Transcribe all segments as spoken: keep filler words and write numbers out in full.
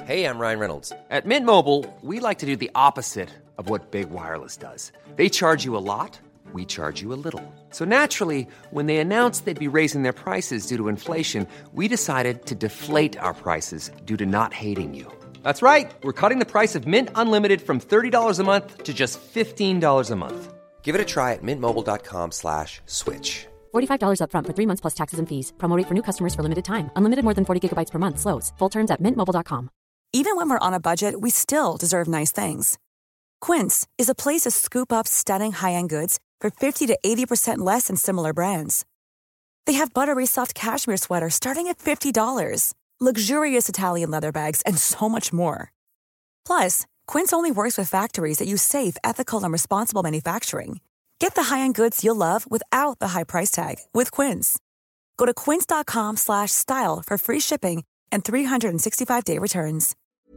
Hey, I'm Ryan Reynolds. At Mint Mobile, we like to do the opposite of what Big Wireless does. They charge you a lot, we charge you a little. So naturally, when they announced they'd be raising their prices due to inflation, we decided to deflate our prices due to not hating you. That's right. We're cutting the price of Mint Unlimited from thirty dollars a month to just fifteen dollars a month. Give it a try at mintmobile.com slash switch. forty-five dollars up front for three months plus taxes and fees. Promo rate for new customers for limited time. Unlimited more than forty gigabytes per month slows. Full terms at mint mobile dot com. Even when we're on a budget, we still deserve nice things. Quince is a place to scoop up stunning high-end goods for fifty to eighty percent less than similar brands. They have buttery soft cashmere sweaters starting at fifty dollars, luxurious Italian leather bags, and so much more. Plus, Quince only works with factories that use safe, ethical, and responsible manufacturing. Get the high-end goods you'll love without the high price tag with Quince. Go to quince.com slash style for free shipping and three sixty-five day returns.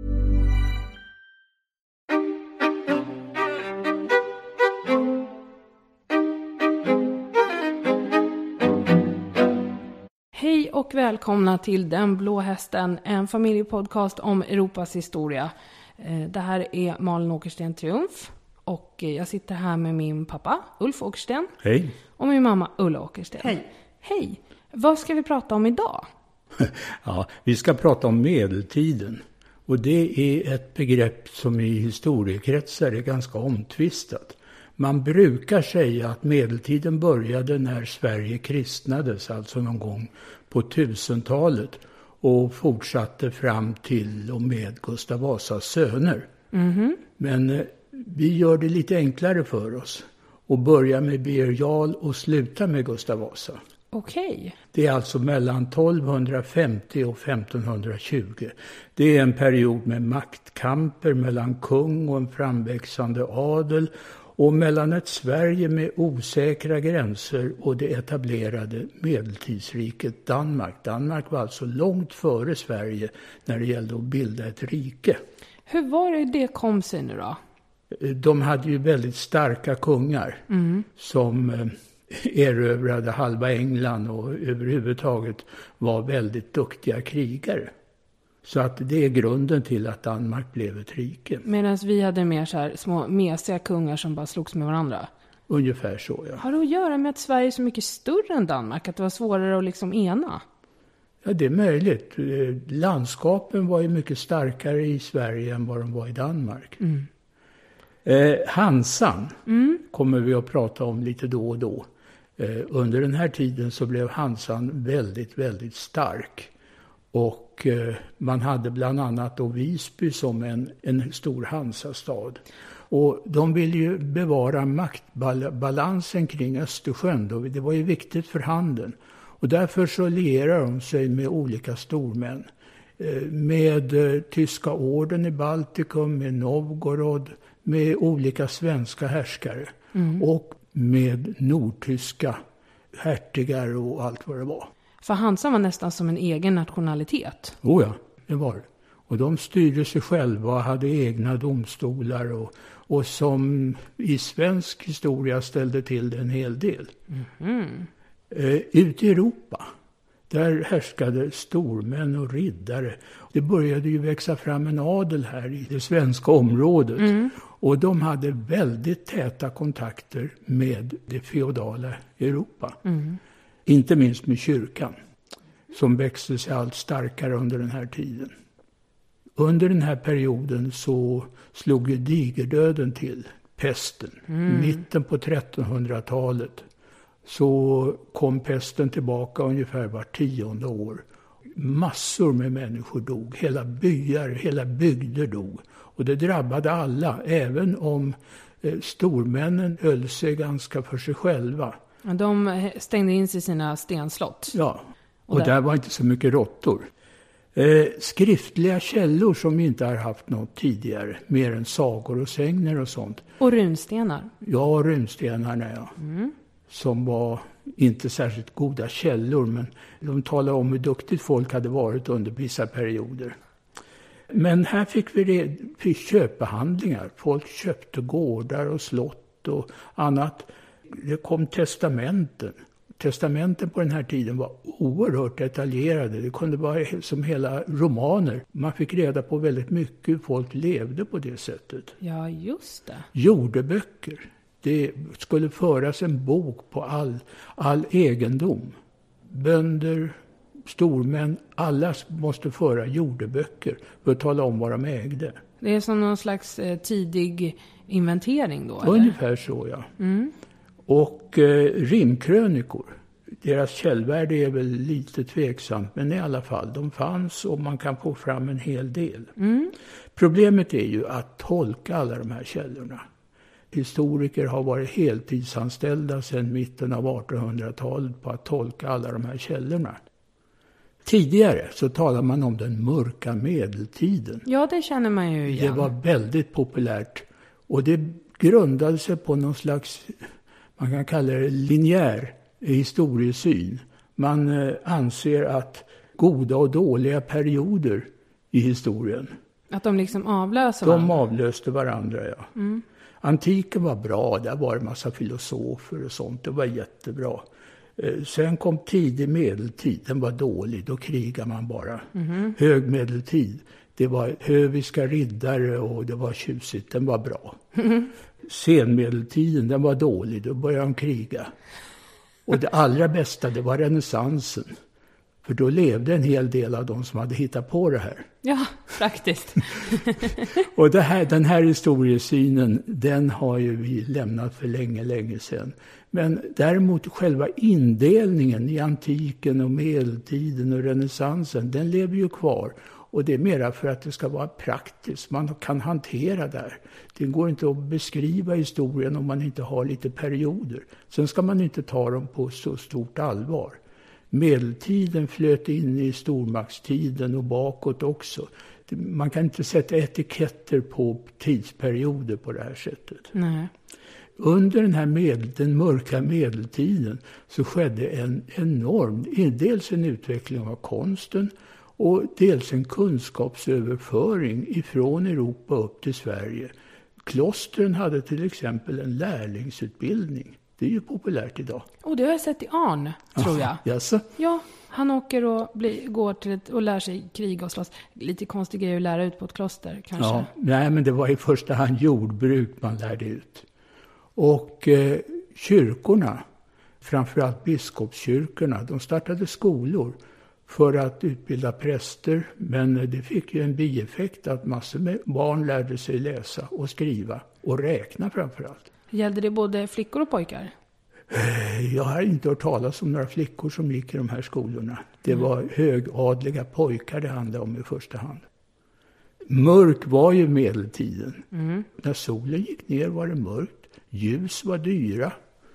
Hej och välkomna till Den blå hästen, en familjepodcast om Europas historia. Det här är Malin Åkersten Triumf och jag sitter här med min pappa Ulf Åkersten. Hej. Och min mamma Ulla Åkersten. Hej. Hej. Vad ska vi prata om idag? Ja, vi ska prata om medeltiden. Och det är ett begrepp som i historiekretsar är ganska omtvistat. Man brukar säga att medeltiden började när Sverige kristnades, alltså någon gång på tusentalet, och fortsatte fram till och med Gustav Vasas söner. Mm-hmm. Men eh, vi gör det lite enklare för oss och börjar med Birger Jarl och slutar med Gustav Vasa. Okej. Det är alltså mellan tolvhundrafemtio och femtonhundratjugo. Det är en period med maktkamper mellan kung och en framväxande adel och mellan ett Sverige med osäkra gränser och det etablerade medeltidsriket Danmark. Danmark var alltså långt före Sverige när det gällde att bilda ett rike. Hur var det det kom sig nu då? De hade ju väldigt starka kungar mm. som erövrade halva England och överhuvudtaget var väldigt duktiga krigare. Så att det är grunden till att Danmark blev ett rike. Medan vi hade mer så här små mesiga kungar som bara slogs med varandra. Ungefär så, ja. Har det att göra med att Sverige är så mycket större än Danmark? Att det var svårare att liksom ena? Ja, det är möjligt. Landskapen var ju mycket starkare i Sverige än vad de var i Danmark. Mm. Eh, Hansan mm. kommer vi att prata om lite då och då. Eh, under den här tiden så blev Hansan väldigt, väldigt stark. Och eh, man hade bland annat då Visby som en, en stor Hansastad. Och de ville ju bevara maktbalansen kring Östersjön. Då. Det var ju viktigt för handeln. Och därför så lierade de sig med olika stormän. Eh, med eh, tyska orden i Baltikum, med Novgorod, med olika svenska härskare. Mm. Och med nordtyska hertigar och allt vad det var. För Hansa var nästan som en egen nationalitet. Oh ja, det var det. Och de styrde sig själva och hade egna domstolar och, och som i svensk historia ställde till det en hel del. Mm. Eh, ute i Europa, där härskade stormän och riddare. Det började ju växa fram en adel här i det svenska området. Mm. Och de hade väldigt täta kontakter med det feodala Europa. Mm. Inte minst med kyrkan, som växte sig allt starkare under den här tiden. Under den här perioden så slog ju digerdöden till, pesten. Mm. Mitten på trettonhundratalet så kom pesten tillbaka ungefär var tionde år. Massor med människor dog, hela byar, hela bygder dog. Och det drabbade alla, även om eh, stormännen höll sig ganska för sig själva. De stängde in sig i sina stenslott. Ja, och, och där... där var inte så mycket råttor. Eh, skriftliga källor som inte har haft något tidigare, mer än sagor och sägner och sånt. Och runstenar. Ja, runstenarna, ja. Mm. Som var inte särskilt goda källor, men de talade om hur duktigt folk hade varit under vissa perioder. Men här fick vi det, fick köpehandlingar. Folk köpte gårdar och slott och annat. Det kom testamenten. Testamenten på den här tiden var oerhört detaljerade. Det kunde vara som hela romaner. Man fick reda på väldigt mycket hur folk levde på det sättet. Ja, just det. Jordeböcker. Det skulle föras en bok på all, all egendom. Bönder, stormän, alla måste föra jordeböcker för att tala om vad de ägde. Det är som någon slags eh, tidig inventering då, eller? Ungefär så, ja. Mm. Och eh, rimkrönikor. Deras källvärde är väl lite tveksamt, men i alla fall, de fanns och man kan få fram en hel del. Mm. Problemet är ju att tolka alla de här källorna. Historiker har varit heltidsanställda sedan mitten av artonhundratalet på att tolka alla de här källorna. Tidigare så talar man om den mörka medeltiden. Ja, det känner man ju igen. Det var väldigt populärt och det grundade sig på någon slags, man kan kalla det linjär historiesyn. Man eh, anser att goda och dåliga perioder i historien, att de liksom avlöser de varandra. avlöste varandra, ja. Mm. Antiken var bra, där var en massa filosofer och sånt, det var jättebra. Eh, sen kom tidig medeltid, den var dålig, då krigar man bara. Mm. Högmedeltid, det var höviska riddare och det var tjusigt, den var bra. Mm. Senmedeltiden, den var dålig, då började de kriga. Och det allra bästa, det var renässansen. För då levde en hel del av de som hade hittat på det här. Ja, praktiskt. Och det här, den här historiesynen, den har ju vi lämnat för länge, länge sedan. Men däremot själva indelningen i antiken och medeltiden och renässansen, den lever ju kvar. Och det är mera för att det ska vara praktiskt. Man kan hantera det här. Det går inte att beskriva historien om man inte har lite perioder. Sen ska man inte ta dem på så stort allvar. Medeltiden flöt in i stormaktstiden och bakåt också. Man kan inte sätta etiketter på tidsperioder på det här sättet. Nej. Under den här medel, den mörka medeltiden så skedde en enorm, dels en utveckling av konsten och dels en kunskapsöverföring ifrån Europa upp till Sverige. Klostren hade till exempel en lärlingsutbildning. Det är ju populärt idag. Och det har jag sett i Arn, tror jag. Jaså? Ja, han åker och blir, går till ett, och lär sig kriga och slåss. Lite konstig grej att lära ut på ett kloster, kanske. Ja, nej, men det var i första hand jordbruk man lärde ut. Och eh, kyrkorna, framförallt biskopskyrkorna, de startade skolor för att utbilda präster. Men det fick ju en bieffekt att massor med barn lärde sig läsa och skriva och räkna framförallt. Gällde det både flickor och pojkar? Jag har inte hört talas om några flickor som gick i de här skolorna. Det mm. var högadliga pojkar det handlade om i första hand. Mörk var ju medeltiden. Mm. När solen gick ner var det mörkt. Ljus var dyra.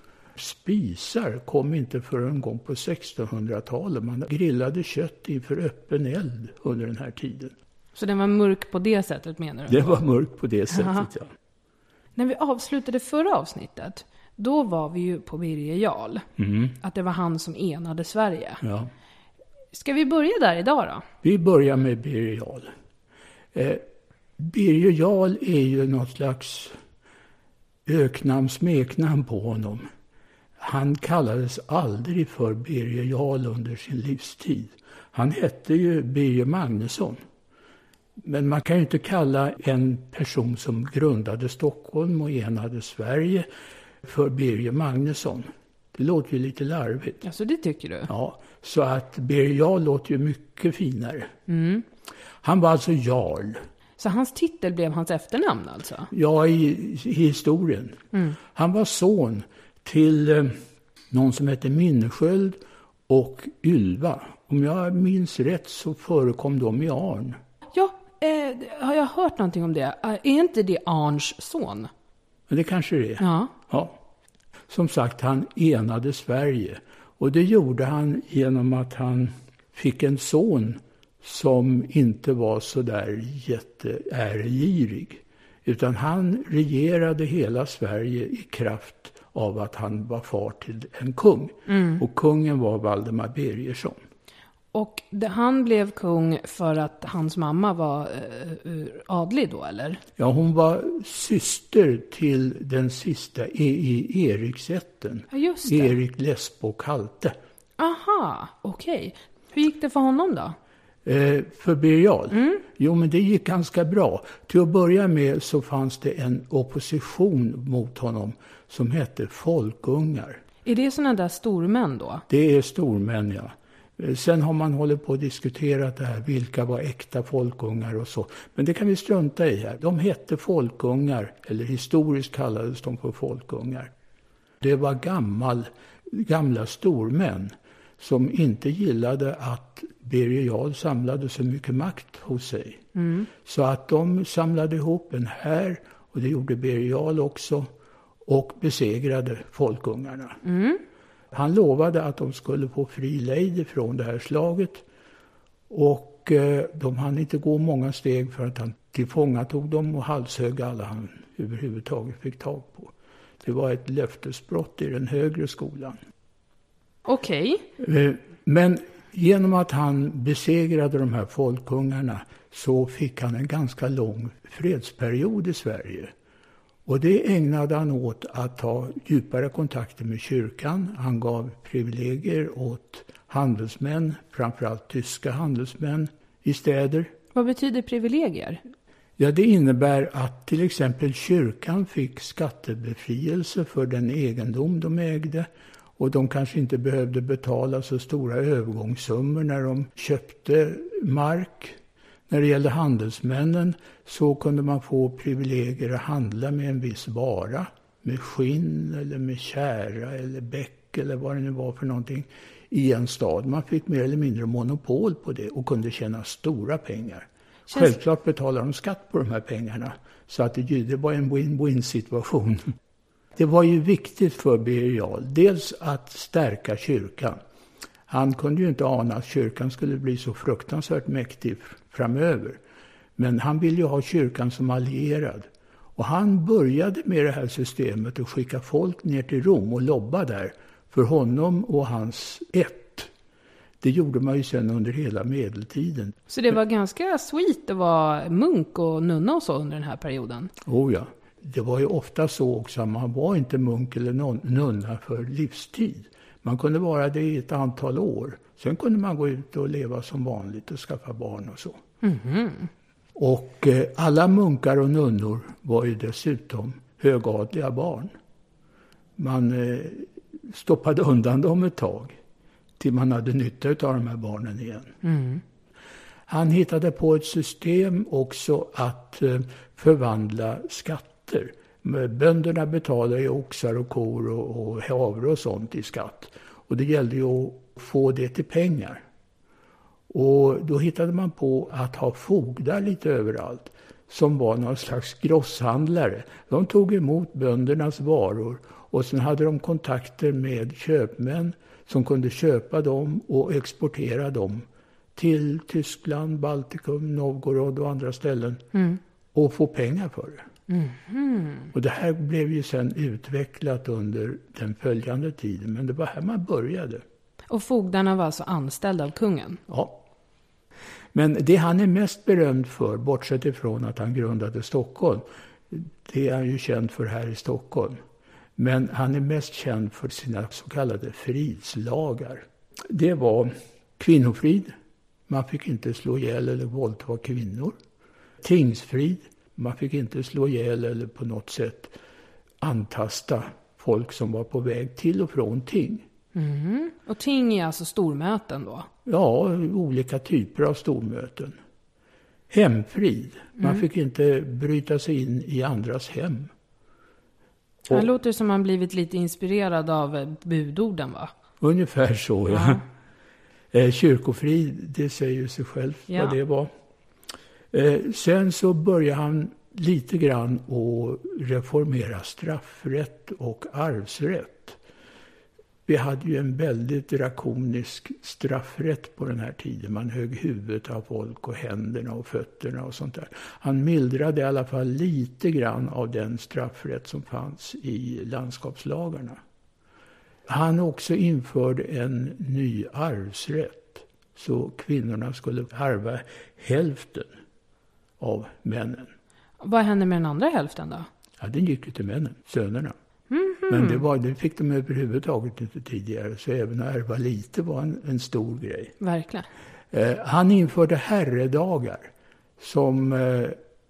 Spisar kom inte för en gång på sextonhundratalet. Man grillade kött inför öppen eld under den här tiden. Så den var mörk på det sättet, menar du? Det var mörk på det sättet, Aha. ja. När vi avslutade förra avsnittet, då var vi ju på Birger Jarl. Mm. Att det var han som enade Sverige. Ja. Ska vi börja där idag då? Vi börjar med Birger Jarl. Eh, Birger Jarl är ju något slags öknamn, smeknamn på honom. Han kallades aldrig för Birger Jarl under sin livstid. Han hette ju Birger Magnusson. Men man kan ju inte kalla en person som grundade Stockholm och enade Sverige för Birger Magnusson. Det låter ju lite larvigt. Alltså det tycker du? Ja, så att Birger Jarl låter ju mycket finare. Mm. Han var alltså Jarl. Så hans titel blev hans efternamn alltså? Ja, i, i historien. Mm. Han var son till eh, någon som hette Minnesköld och Ylva. Om jag minns rätt så förekom de i Arn. Ja, eh, har jag hört någonting om det? Är inte det Arns son? Men det kanske det är. Ja. Ja. Som sagt, han enade Sverige. Och det gjorde han genom att han fick en son som inte var så där jätteäregirig. Utan han regerade hela Sverige i kraft av att han var far till en kung. Mm. Och kungen var Valdemar Birgersson. Och det, han blev kung för att hans mamma var eh, adlig då, eller? Ja, hon var syster till den sista e- i Eriksätten. Ja, just det. Erik Lesbok Halte. Aha, okej. Okay. Hur gick det för honom då? Eh, för Birger Jarl? Mm. Jo, men det gick ganska bra. Till att börja med så fanns det en opposition mot honom som hette folkungar. Är det sådana där stormän då? Det är stormän, ja. Sen har man hållit på att diskutera det här, vilka var äkta folkungar och så. Men det kan vi strunta i här. De hette folkungar, eller historiskt kallades de för folkungar. Det var gammal, gamla stormän som inte gillade att Birger Jarl samlade så mycket makt hos sig. Mm. Så att de samlade ihop en här, och det gjorde Birger Jarl också, och besegrade folkungarna. Mm. Han lovade att de skulle få fri lejd från det här slaget, och eh, de hann inte gå många steg för att han tillfångatog dem och halshögg alla han överhuvudtaget fick tag på. Det var ett löftesbrott i den högre skolan. Okej. Okay. Eh, men genom att han besegrade de här folkungarna så fick han en ganska lång fredsperiod i Sverige. Och det ägnade han åt att ta djupare kontakter med kyrkan. Han gav privilegier åt handelsmän, framförallt tyska handelsmän i städer. Vad betyder privilegier? Ja, det innebär att till exempel kyrkan fick skattebefrielse för den egendom de ägde. Och de kanske inte behövde betala så stora övergångssummor när de köpte mark. När det gällde handelsmännen så kunde man få privilegier att handla med en viss vara. Med skinn eller med kära eller bäck eller vad det nu var för någonting i en stad. Man fick mer eller mindre monopol på det och kunde tjäna stora pengar. Känns... Självklart betalade de skatt på de här pengarna. Så att det, det var en win-win situation. Det var ju viktigt för Birger Jarl dels att stärka kyrkan. Han kunde ju inte ana att kyrkan skulle bli så fruktansvärt mäktig framöver. Men han ville ju ha kyrkan som allierad. Och han började med det här systemet att skicka folk ner till Rom och lobba där för honom och hans ett. Det gjorde man ju sen under hela medeltiden. Så det var ganska sweet att vara munk och nunna och så under den här perioden? Oh ja. Det var ju ofta så också att man var inte munk eller nunna för livstid. Man kunde vara det i ett antal år. Sen kunde man gå ut och leva som vanligt och skaffa barn och så. Mm-hmm. Och eh, alla munkar och nunnor var ju dessutom högadliga barn. Man eh, stoppade undan dem ett tag till man hade nytta av de här barnen igen. Mm. Han hittade på ett system också att eh, förvandla skatter. Bönderna betalar ju oxar och kor och, och havre och sånt i skatt. Och det gällde ju att få det till pengar. Och då hittade man på att ha fogdar lite överallt som var någon slags grosshandlare. De tog emot böndernas varor och sen hade de kontakter med köpmän som kunde köpa dem och exportera dem till Tyskland, Baltikum, Novgorod och andra ställen mm. och få pengar för det. Mm. Och det här blev ju sen utvecklat under den följande tiden, men det var här man började. Och fogdarna var alltså anställda av kungen? Ja. Men det han är mest berömd för, bortsett ifrån att han grundade Stockholm, det är han ju känd för här i Stockholm. Men han är mest känd för sina så kallade fridslagar. Det var kvinnofrid. Man fick inte slå ihjäl eller våldta kvinnor. Tingsfrid. Man fick inte slå ihjäl eller på något sätt antasta folk som var på väg till och från ting. Mm. Och ting är alltså stormöten då? Ja, olika typer av stormöten. Hemfrid. Man mm. fick inte bryta sig in i andras hem. Det och, låter som man blivit lite inspirerad av budorden, va? Ungefär så, ja. ja. Kyrkofrid, det säger ju sig själv ja. vad det var. Sen så började han lite grann att reformera straffrätt och arvsrätt. Vi hade ju en väldigt drakonisk straffrätt på den här tiden. Man högg huvudet av folk och händerna och fötterna och sånt där. Han mildrade i alla fall lite grann av den straffrätt som fanns i landskapslagarna. Han också införde en ny arvsrätt. så kvinnorna skulle harva hälften av männen. Vad hände med den andra hälften då? Ja, den gick ju till männen, sönerna. Mm-hmm. Men det, var, det fick de överhuvudtaget inte tidigare. Så även att ärva lite var en, en stor grej. Verkligen. Eh, han införde herredagar som eh,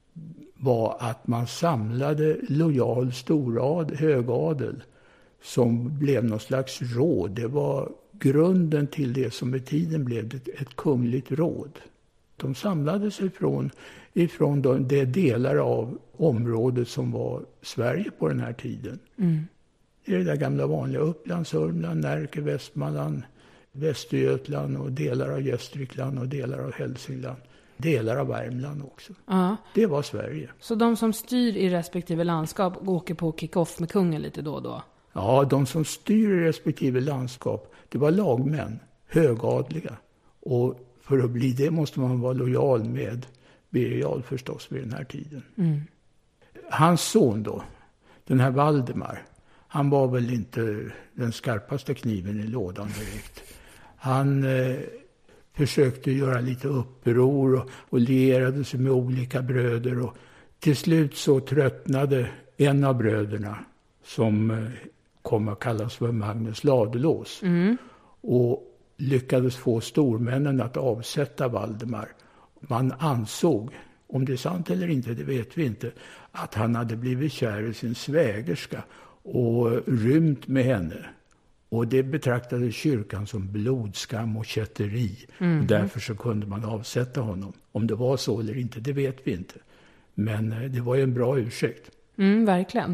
var att man samlade lojal storad, högadel som blev någon slags råd. Det var grunden till det som med tiden blev ett, ett kungligt råd. De samlade sig från, ifrån de, de delar av området som var Sverige på den här tiden. Mm. Det är det där gamla vanliga Uppland, Sörmland, Närke, Västmanland, Västergötland och delar av Gästrikland och delar av Hälsingland. Delar av Värmland också. Ja. Det var Sverige. Så de som styr i respektive landskap åker på kick-off med kungen lite då och då? Ja, de som styr i respektive landskap, det var lagmän, högadliga. Och för att bli det måste man vara lojal med Birger Jarl förstås vid den här tiden. Mm. Hans son då, den här Valdemar, han var väl inte den skarpaste kniven i lådan direkt. Han eh, försökte göra lite uppror och, och lierade sig med olika bröder. Och till slut så tröttnade en av bröderna som eh, kom att kallas för Magnus Ladulås. Mm. Och lyckades få stormännen att avsätta Valdemar. Man ansåg, om det är sant eller inte, det vet vi inte, att han hade blivit kär i sin svägerska och rymt med henne. Och det betraktade kyrkan som blodskam och kätteri. Mm. Och därför så kunde man avsätta honom. Om det var så eller inte, det vet vi inte. Men det var ju en bra ursäkt. Mm, verkligen.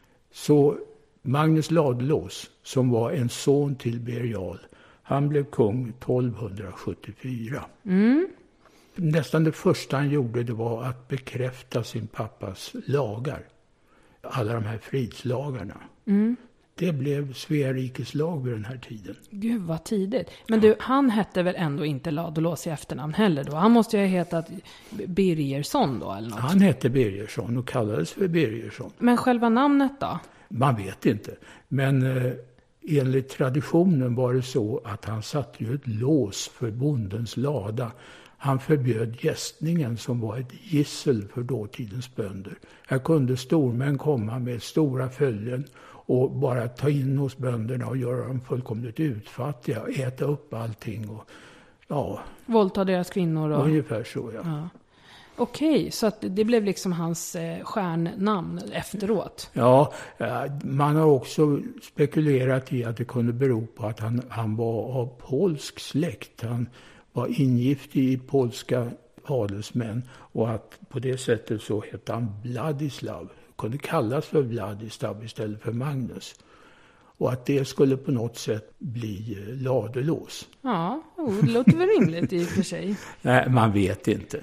Så Magnus Ladulås, som var en son till Birger Jarl, han blev kung tolvhundrasjuttiofyra. Mm. Nästan det första han gjorde det var att bekräfta sin pappas lagar. Alla de här fridslagarna. Mm. Det blev Svea rikes lag vid den här tiden. Gud vad tidigt. Men du, han hette väl ändå inte Ladulås i efternamn heller då? Han måste ju ha hetat Birgersson då eller något. Han hette Birgersson och kallades för Birgersson. Men själva namnet då? Man vet inte. Men eh, enligt traditionen var det så att han satte ju ett lås för bondens lada. Han förbjöd gästningen som var ett gissel för dåtidens bönder. Här kunde stormän komma med stora följen och bara ta in hos bönderna och göra dem fullkomligt utfattiga. Äta upp allting och ja. Våldta deras kvinnor. Och... Ungefär så, ja. ja. Okej, så att det blev liksom hans eh, stjärnnamn efteråt. Ja, man har också spekulerat i att det kunde bero på att han, han var av polsk släkt. Han var ingift i polska adelsmän och att på det sättet så hette han Vladislav. Kunde kallas för Vladislav istället för Magnus. Och att det skulle på något sätt bli Ladulås. Ja, oh, det låter väl rimligt i och för sig. Nej, man vet inte.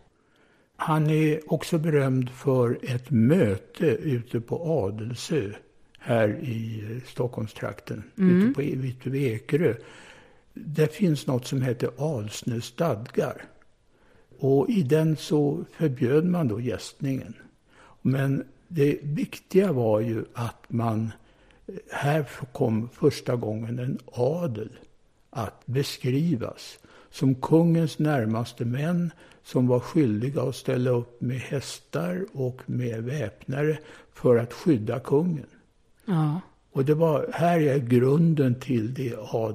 Han är också berömd för ett möte ute på Adelsö här i Stockholmstrakten, mm. ute på ute vid Ekerö. Det finns något som heter Alsnö stadgar. Och i den så förbjöd man då gästningen. Men det viktiga var ju att man, här kom första gången en adel att beskrivas som kungens närmaste män som var skyldiga att ställa upp med hästar och med väpnare för att skydda kungen. Ja. Och det var, här är grunden till det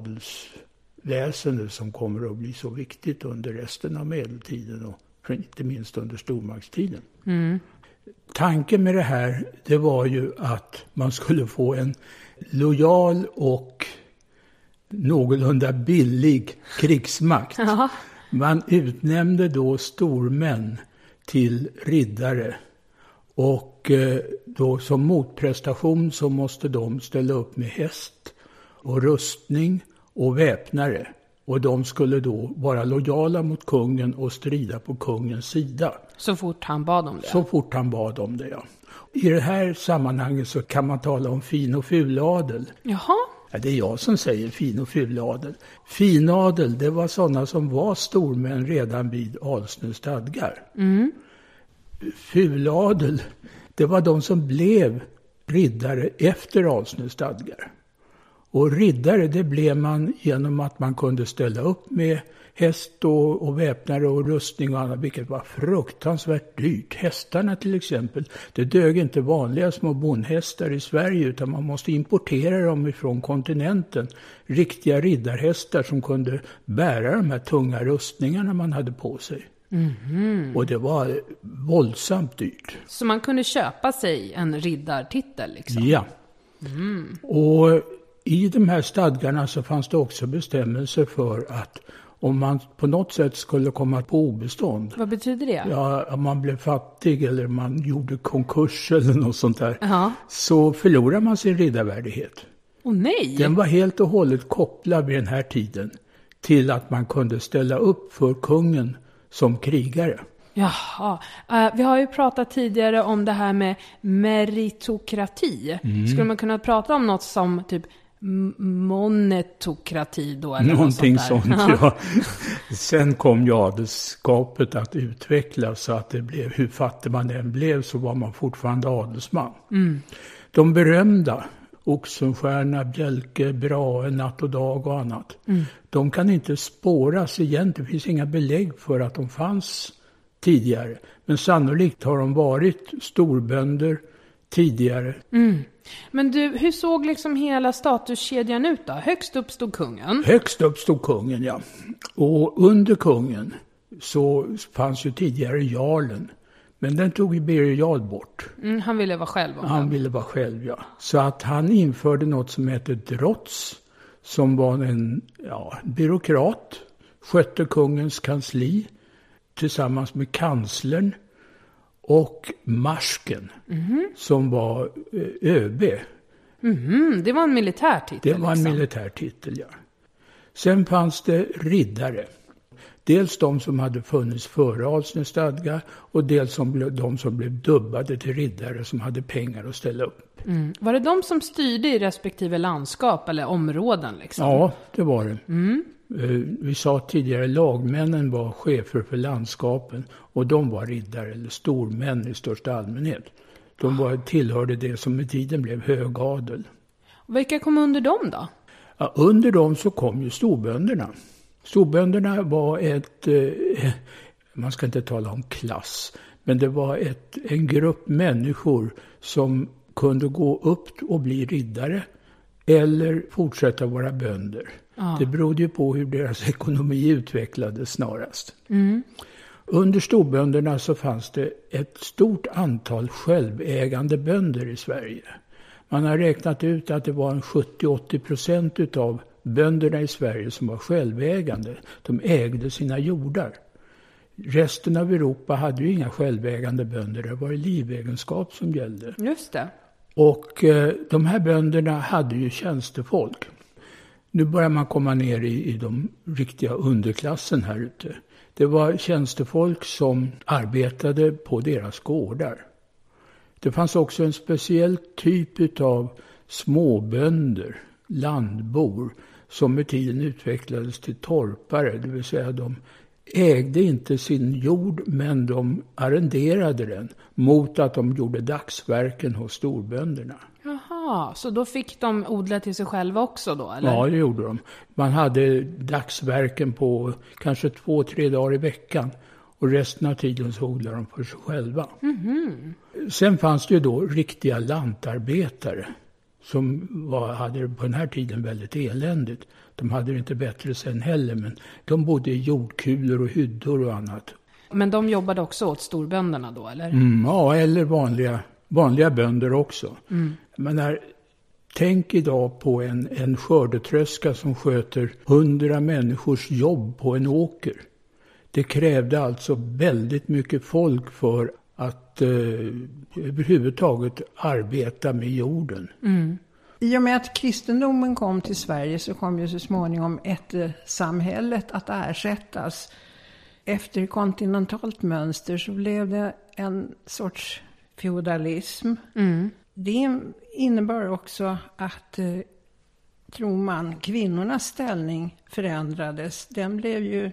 adelsväsende som kommer att bli så viktigt under resten av medeltiden och inte minst under stormaktstiden. Mm. Tanken med det här, det var ju att man skulle få en lojal och någorlunda billig krigsmakt. Ja. Man utnämnde då stormän till riddare och då som motprestation så måste de ställa upp med häst och rustning och väpnare. Och de skulle då vara lojala mot kungen och strida på kungens sida. Så fort han bad om det? Så fort han bad om det, ja. I det här sammanhanget så kan man tala om fin- och fuladel. Jaha. Ja, det är jag som säger fin- och fuladel. Finadel, det var sådana som var stormän redan vid Alsnö stadgar. Mm. Fuladel, det var de som blev riddare efter Alsnö stadgar. Och riddare, det blev man genom att man kunde ställa upp med häst och, och väpnare och rustning och annat, vilket var fruktansvärt dyrt. Hästarna till exempel, det dög inte vanliga små bondhästar i Sverige, utan man måste importera dem ifrån kontinenten. Riktiga riddarhästar som kunde bära de här tunga rustningarna man hade på sig. Mm-hmm. Och det var våldsamt dyrt. Så man kunde köpa sig en riddartitel liksom? Ja. Mm. Och i de här stadgarna så fanns det också bestämmelser för att om man på något sätt skulle komma på obestånd. Vad betyder det? Ja, om man blev fattig eller man gjorde konkurs eller något sånt där. Uh-huh. Så förlorar man sin riddarvärdighet. Åh oh, nej! Den var helt och hållet kopplad vid den här tiden till att man kunde ställa upp för kungen som krigare. Jaha, uh, vi har ju pratat tidigare om det här med meritokrati. Mm. Skulle man kunna prata om något som typ monetokrati då? Eller någonting sånt, sånt, ja. Sen kom ju adelskapet att utvecklas så att det blev, hur fattig man än blev så var man fortfarande adelsman. Mm. De berömda, Oxenstierna, Bjälke, Brahe, Natt och dag och annat. Mm. De kan inte spåras egentligen. Det finns inga belägg för att de fanns tidigare. Men sannolikt har de varit storbönder tidigare. Mm. Men du, hur såg liksom hela statuskedjan ut då? Högst upp stod kungen. Högst upp stod kungen, ja. Och under kungen så fanns ju tidigare jarlen. Men den tog ju Birger Jarl bort. Mm, han ville vara själv. Han den. ville vara själv, ja. Så att han införde något som heter drots. Som var en ja, byråkrat. Skötte kungens kansli. Tillsammans med kanslern. Och marsken. Mm-hmm. Som var ÖB. Mm-hmm. Det var en militär titel. Det var en liksom. militär titel, ja. Sen fanns det riddare. Dels de som hade funnits före Alsnö stadga och dels som, de som blev dubbade till riddare som hade pengar att ställa upp. Mm. Var det de som styrde i respektive landskap eller områden? Liksom? Ja, det var det. Mm. Vi sa tidigare lagmännen var chefer för landskapen och de var riddare eller stormän i största allmänhet. De var, tillhörde det som med tiden blev högadel. Och vilka kom under dem då? Ja, under dem så kom ju storbönderna. Storbönderna var ett, eh, man ska inte tala om klass, men det var ett, en grupp människor som kunde gå upp och bli riddare eller fortsätta vara bönder. Ah. Det berodde ju på hur deras ekonomi utvecklades snarast. Mm. Under storbönderna så fanns det ett stort antal självägande bönder i Sverige. Man har räknat ut att det var en sjuttio till åttio procent utav bönderna i Sverige som var självägande. De ägde sina jordar. Resten av Europa hade ju inga självägande bönder. Det var livegenskap som gällde. Just det. Och eh, de här bönderna hade ju tjänstefolk. Nu börjar man komma ner i, i de riktiga underklassen här ute. Det var tjänstefolk som arbetade på deras gårdar. Det fanns också en speciell typ av småbönder, landbor, som med tiden utvecklades till torpare. Det vill säga de ägde inte sin jord men de arrenderade den mot att de gjorde dagsverken hos storbönderna. Jaha, så då fick de odla till sig själva också då, eller? Ja, det gjorde de. Man hade dagsverken på kanske två, tre dagar i veckan. Och resten av tiden så odlade de för sig själva. Mm-hmm. Sen fanns det ju då riktiga lantarbetare. Som var, hade på den här tiden väldigt eländigt. De hade det inte bättre sen heller, men de bodde i jordkulor och hyddor och annat. Men de jobbade också åt storbönderna då, eller? Mm, ja, eller vanliga, vanliga bönder också. Mm. Men när, tänk idag på en, en skördetröska som sköter hundra människors jobb på en åker. Det krävde alltså väldigt mycket folk för att eh, överhuvudtaget arbeta med jorden. Mm. I och med att kristendomen kom till Sverige så kom ju så småningom ett samhället att ersättas. Efter kontinentalt mönster så blev det en sorts feudalism. Mm. Det innebar också att, eh, tror man, kvinnornas ställning förändrades. Den blev ju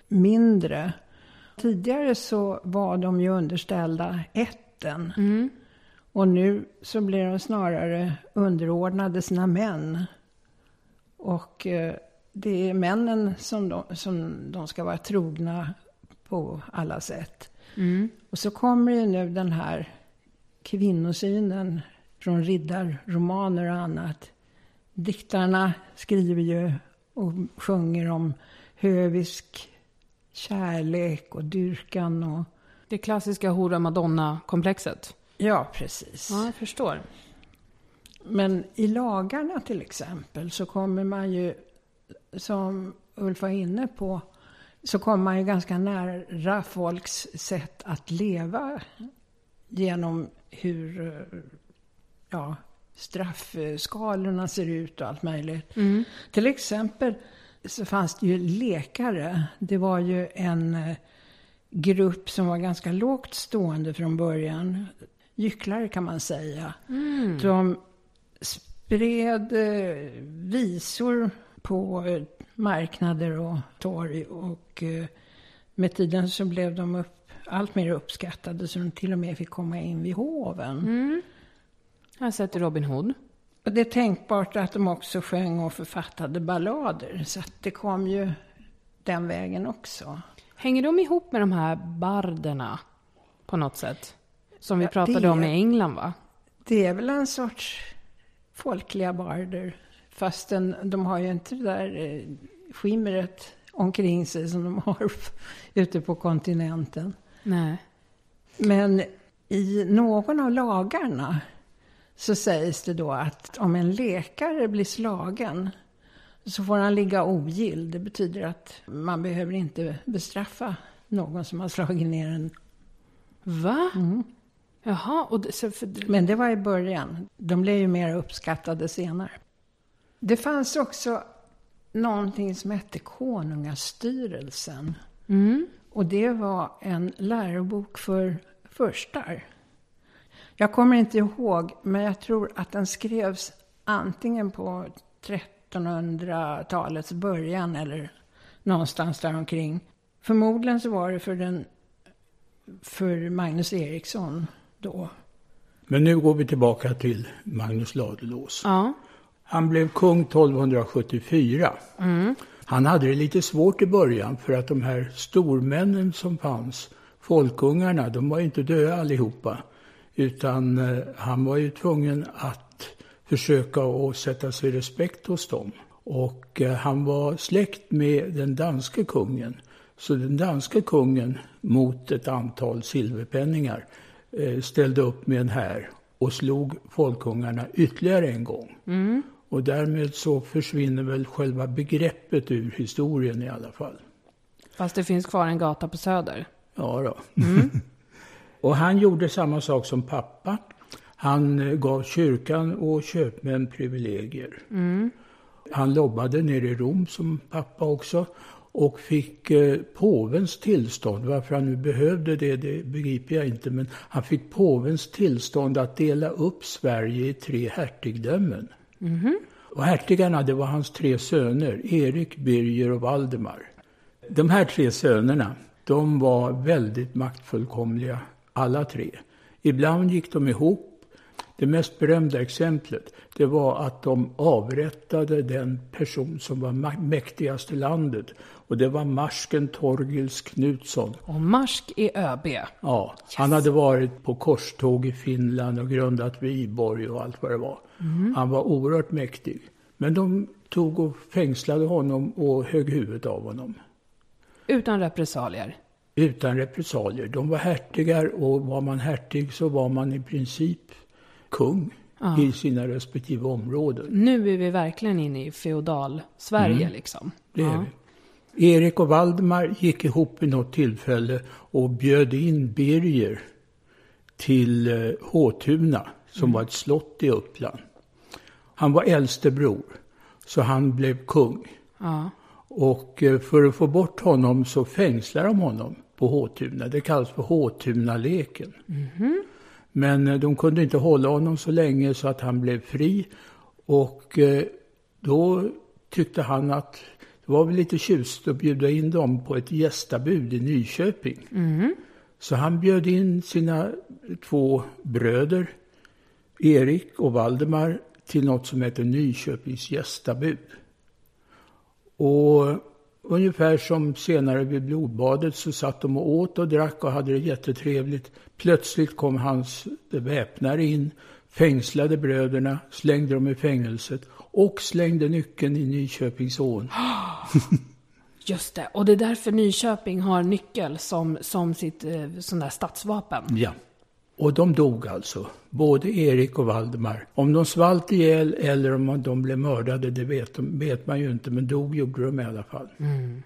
mindre. Tidigare så var de ju underställda ätten. Mm. Och nu så blir de snarare underordnade sina män. Och eh, det är männen som de, som de ska vara trogna på alla sätt. Mm. Och så kommer ju nu den här kvinnosynen från riddarromaner och annat. Diktarna skriver ju och sjunger om hövisk kärlek och dyrkan. Och... Det klassiska hora Madonna-komplexet. Ja, precis. Ja, jag förstår. Men i lagarna till exempel så kommer man ju, som Ulf var inne på, så kommer man ju ganska nära folks sätt att leva genom hur ja, straffskalorna ser ut och allt möjligt. Mm. Till exempel så fanns det ju lekare. Det var ju en grupp som var ganska lågt stående från början. Gycklare kan man säga. Mm. De spred visor på marknader och torg. Och med tiden så blev de upp, allt mer uppskattade så de till och med fick komma in vid hoven. Mm. Jag har sett Robin Hood. Och det är tänkbart att de också sjöng och författade ballader. Så att det kom ju den vägen också. Hänger de ihop med de här barderna på något sätt? Som vi Ja, pratade det, om i England, va? Det är väl en sorts folkliga barder. Fast den, de har ju inte det där eh, skimret omkring sig som de har ute på kontinenten. Nej. Men i någon av lagarna så sägs det då att om en läkare blir slagen så får han ligga ogill. Det betyder att man behöver inte bestraffa någon som har slagit ner en. Va? Mm. Jaha. Och det, så för... Men det var i början. De blev ju mer uppskattade senare. Det fanns också någonting som hette Konungastyrelsen. Mm. Och det var en lärobok för förstar. Jag kommer inte ihåg, men jag tror att den skrevs antingen på trettonhundratalets början eller någonstans där omkring. Förmodligen så var det för, den, för Magnus Eriksson då. Men nu går vi tillbaka till Magnus Ladulås. Ja. Han blev kung tolvhundrasjuttiofyra. Mm. Han hade det lite svårt i början för att de här stormännen som fanns, folkungarna, de var inte döda allihopa. Utan eh, han var ju tvungen att försöka att sätta sig respekt hos dem. Och eh, han var släkt med den danske kungen. Så den danske kungen mot ett antal silverpenningar eh, ställde upp med en här och slog folkungarna ytterligare en gång. Mm. Och därmed så försvinner väl själva begreppet ur historien i alla fall. Fast det finns kvar en gata på Söder. Ja då. Mm. Och han gjorde samma sak som pappa. Han gav kyrkan och köpmän privilegier. Mm. Han lobbade ner i Rom som pappa också. Och fick eh, påvens tillstånd. Varför han nu behövde det, det begriper jag inte. Men han fick påvens tillstånd att dela upp Sverige i tre hertigdömen. Mm. Och hertigarna, det var hans tre söner. Erik, Birger och Valdemar. De här tre sönerna, de var väldigt maktfullkomliga. Alla tre. Ibland gick de ihop. Det mest berömda exemplet, det var att de avrättade den person som var mäktigast i landet. Och det var marsken Torgils Knutsson. Och Marsk är ÖB. Ja, yes. Han hade varit på korståg i Finland och grundat Viborg och allt vad det var. Mm. Han var oerhört mäktig. Men de tog och fängslade honom och högg huvudet av honom. Utan repressalier? Utan repressalier. De var hertigar och var man hertig så var man i princip kung ah. i sina respektive områden. Nu är vi verkligen inne i feodal Sverige mm. liksom. Det är ja. vi. Erik och Valdemar gick ihop i något tillfälle och bjöd in Birger till eh, Håtuna som mm. var ett slott i Uppland. Han var äldste bror så han blev kung. Ja. Och eh, för att få bort honom så fängslade de honom på Håtuna. Det kallas för Håtunaleken. Mm. Men eh, de kunde inte hålla honom så länge så att han blev fri. Och eh, då tyckte han att det var väl lite tjust att bjuda in dem på ett gästabud i Nyköping. Mm. Så han bjöd in sina två bröder, Erik och Valdemar, till något som heter Nyköpings gästabud. Och ungefär som senare vid blodbadet så satt de och åt och drack och hade det jättetrevligt. Plötsligt kom hans väpnare in, fängslade bröderna, slängde dem i fängelset och slängde nyckeln i Nyköpingsån. Just det, och det är därför Nyköping har nyckel som, som sitt eh, sån där stadsvapen. Ja, och de dog alltså, både Erik och Valdemar. Om de svalt ihjäl eller om de blev mördade, det vet, de, vet man ju inte, men dog gjorde de i alla fall. Mm.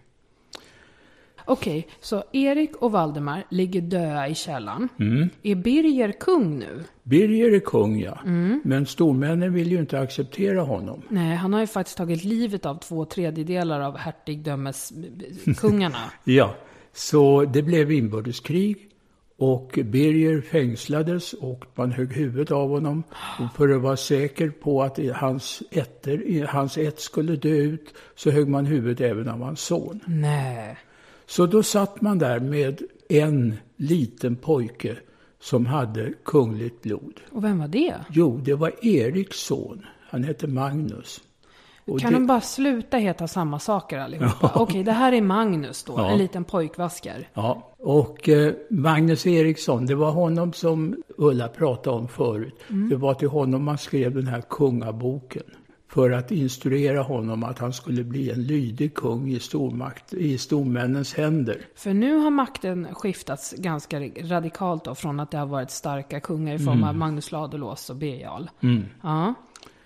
Okej, okay, så Erik och Valdemar ligger döda i källan. Mm. Är Birger kung nu? Birger är kung, ja. Mm. Men stormännen vill ju inte acceptera honom. Nej, han har ju faktiskt tagit livet av två tredjedelar av hertigdömeskungarna. Ja, så det blev inbördeskrig. Och Birger fängslades och man högg huvudet av honom. Och för att vara säker på att hans ätter, hans ett skulle dö ut så högg man huvudet även av hans son. Nej. Så då satt man där med en liten pojke som hade kungligt blod. Och vem var det? Jo, det var Eriks son. Han hette Magnus. Och kan det... de bara sluta heta samma saker allihopa? Ja. Okej, det här är Magnus då, ja. En liten pojkvaskar. Ja, och eh, Magnus Eriksson, det var honom som Ulla pratade om förut. Mm. Det var till honom man skrev den här kungaboken. För att instruera honom att han skulle bli en lydig kung i stormakt, i stormännens händer. För nu har makten skiftats ganska radikalt då, från att det har varit starka kungar i form mm. av Magnus Ladulås och Birger Jarl. Mm. Ja.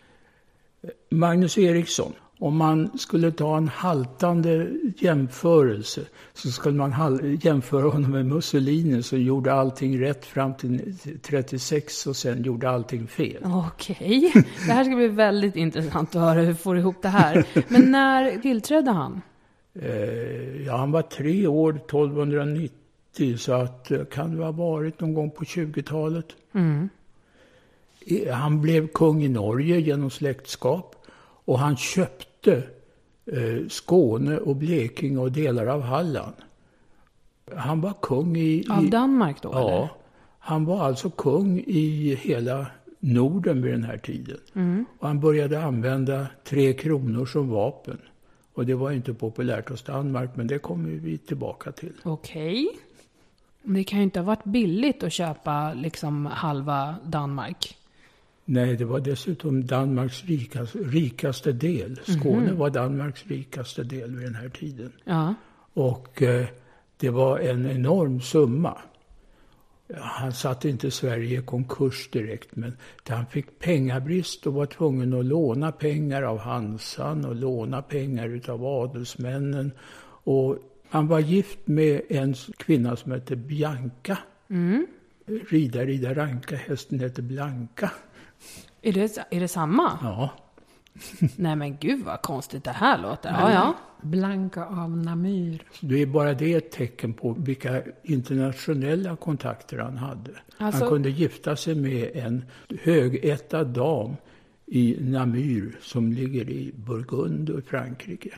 Magnus Eriksson, om man skulle ta en haltande jämförelse så skulle man jämföra honom med Mussolini som gjorde allting rätt fram till trettiosex och sen gjorde allting fel. Okej, det här ska bli väldigt intressant att höra hur får du ihop det här. Men när tillträdde han? Eh, ja, han var tre år, tolvhundranittio, så att kan det ha varit någon gång på tjugotalet. Mm. Han blev kung i Norge genom släktskap och han köpte eh, Skåne och Blekinge och delar av Halland. Han var kung i... Av i, Danmark då? Ja, eller? Han var alltså kung i hela Norden vid den här tiden. Mm. Och han började använda tre kronor som vapen. Och det var inte populärt hos Danmark, men det kommer vi tillbaka till. Okej. Okay. Det kan ju inte ha varit billigt att köpa liksom halva Danmark. Nej, det var dessutom Danmarks rikaste, rikaste del. Skåne mm-hmm. var Danmarks rikaste del vid den här tiden. Ja. Och eh, det var en enorm summa. Han satte inte Sverige i konkurs direkt, men han fick pengabrist och var tvungen att låna pengar av Hansan och låna pengar av adelsmännen. Och han var gift med en kvinna som hette Bianca. Mm. Rida, rida, ranka, hästen hette Blanka. Är det, är det samma? Ja. Nej men gud vad konstigt det här låter. Ja, ja. Blanka av Namur. Det är bara det ett tecken på vilka internationella kontakter han hade. Alltså... Han kunde gifta sig med en högättad dam i Namur som ligger i Burgund och Frankrike.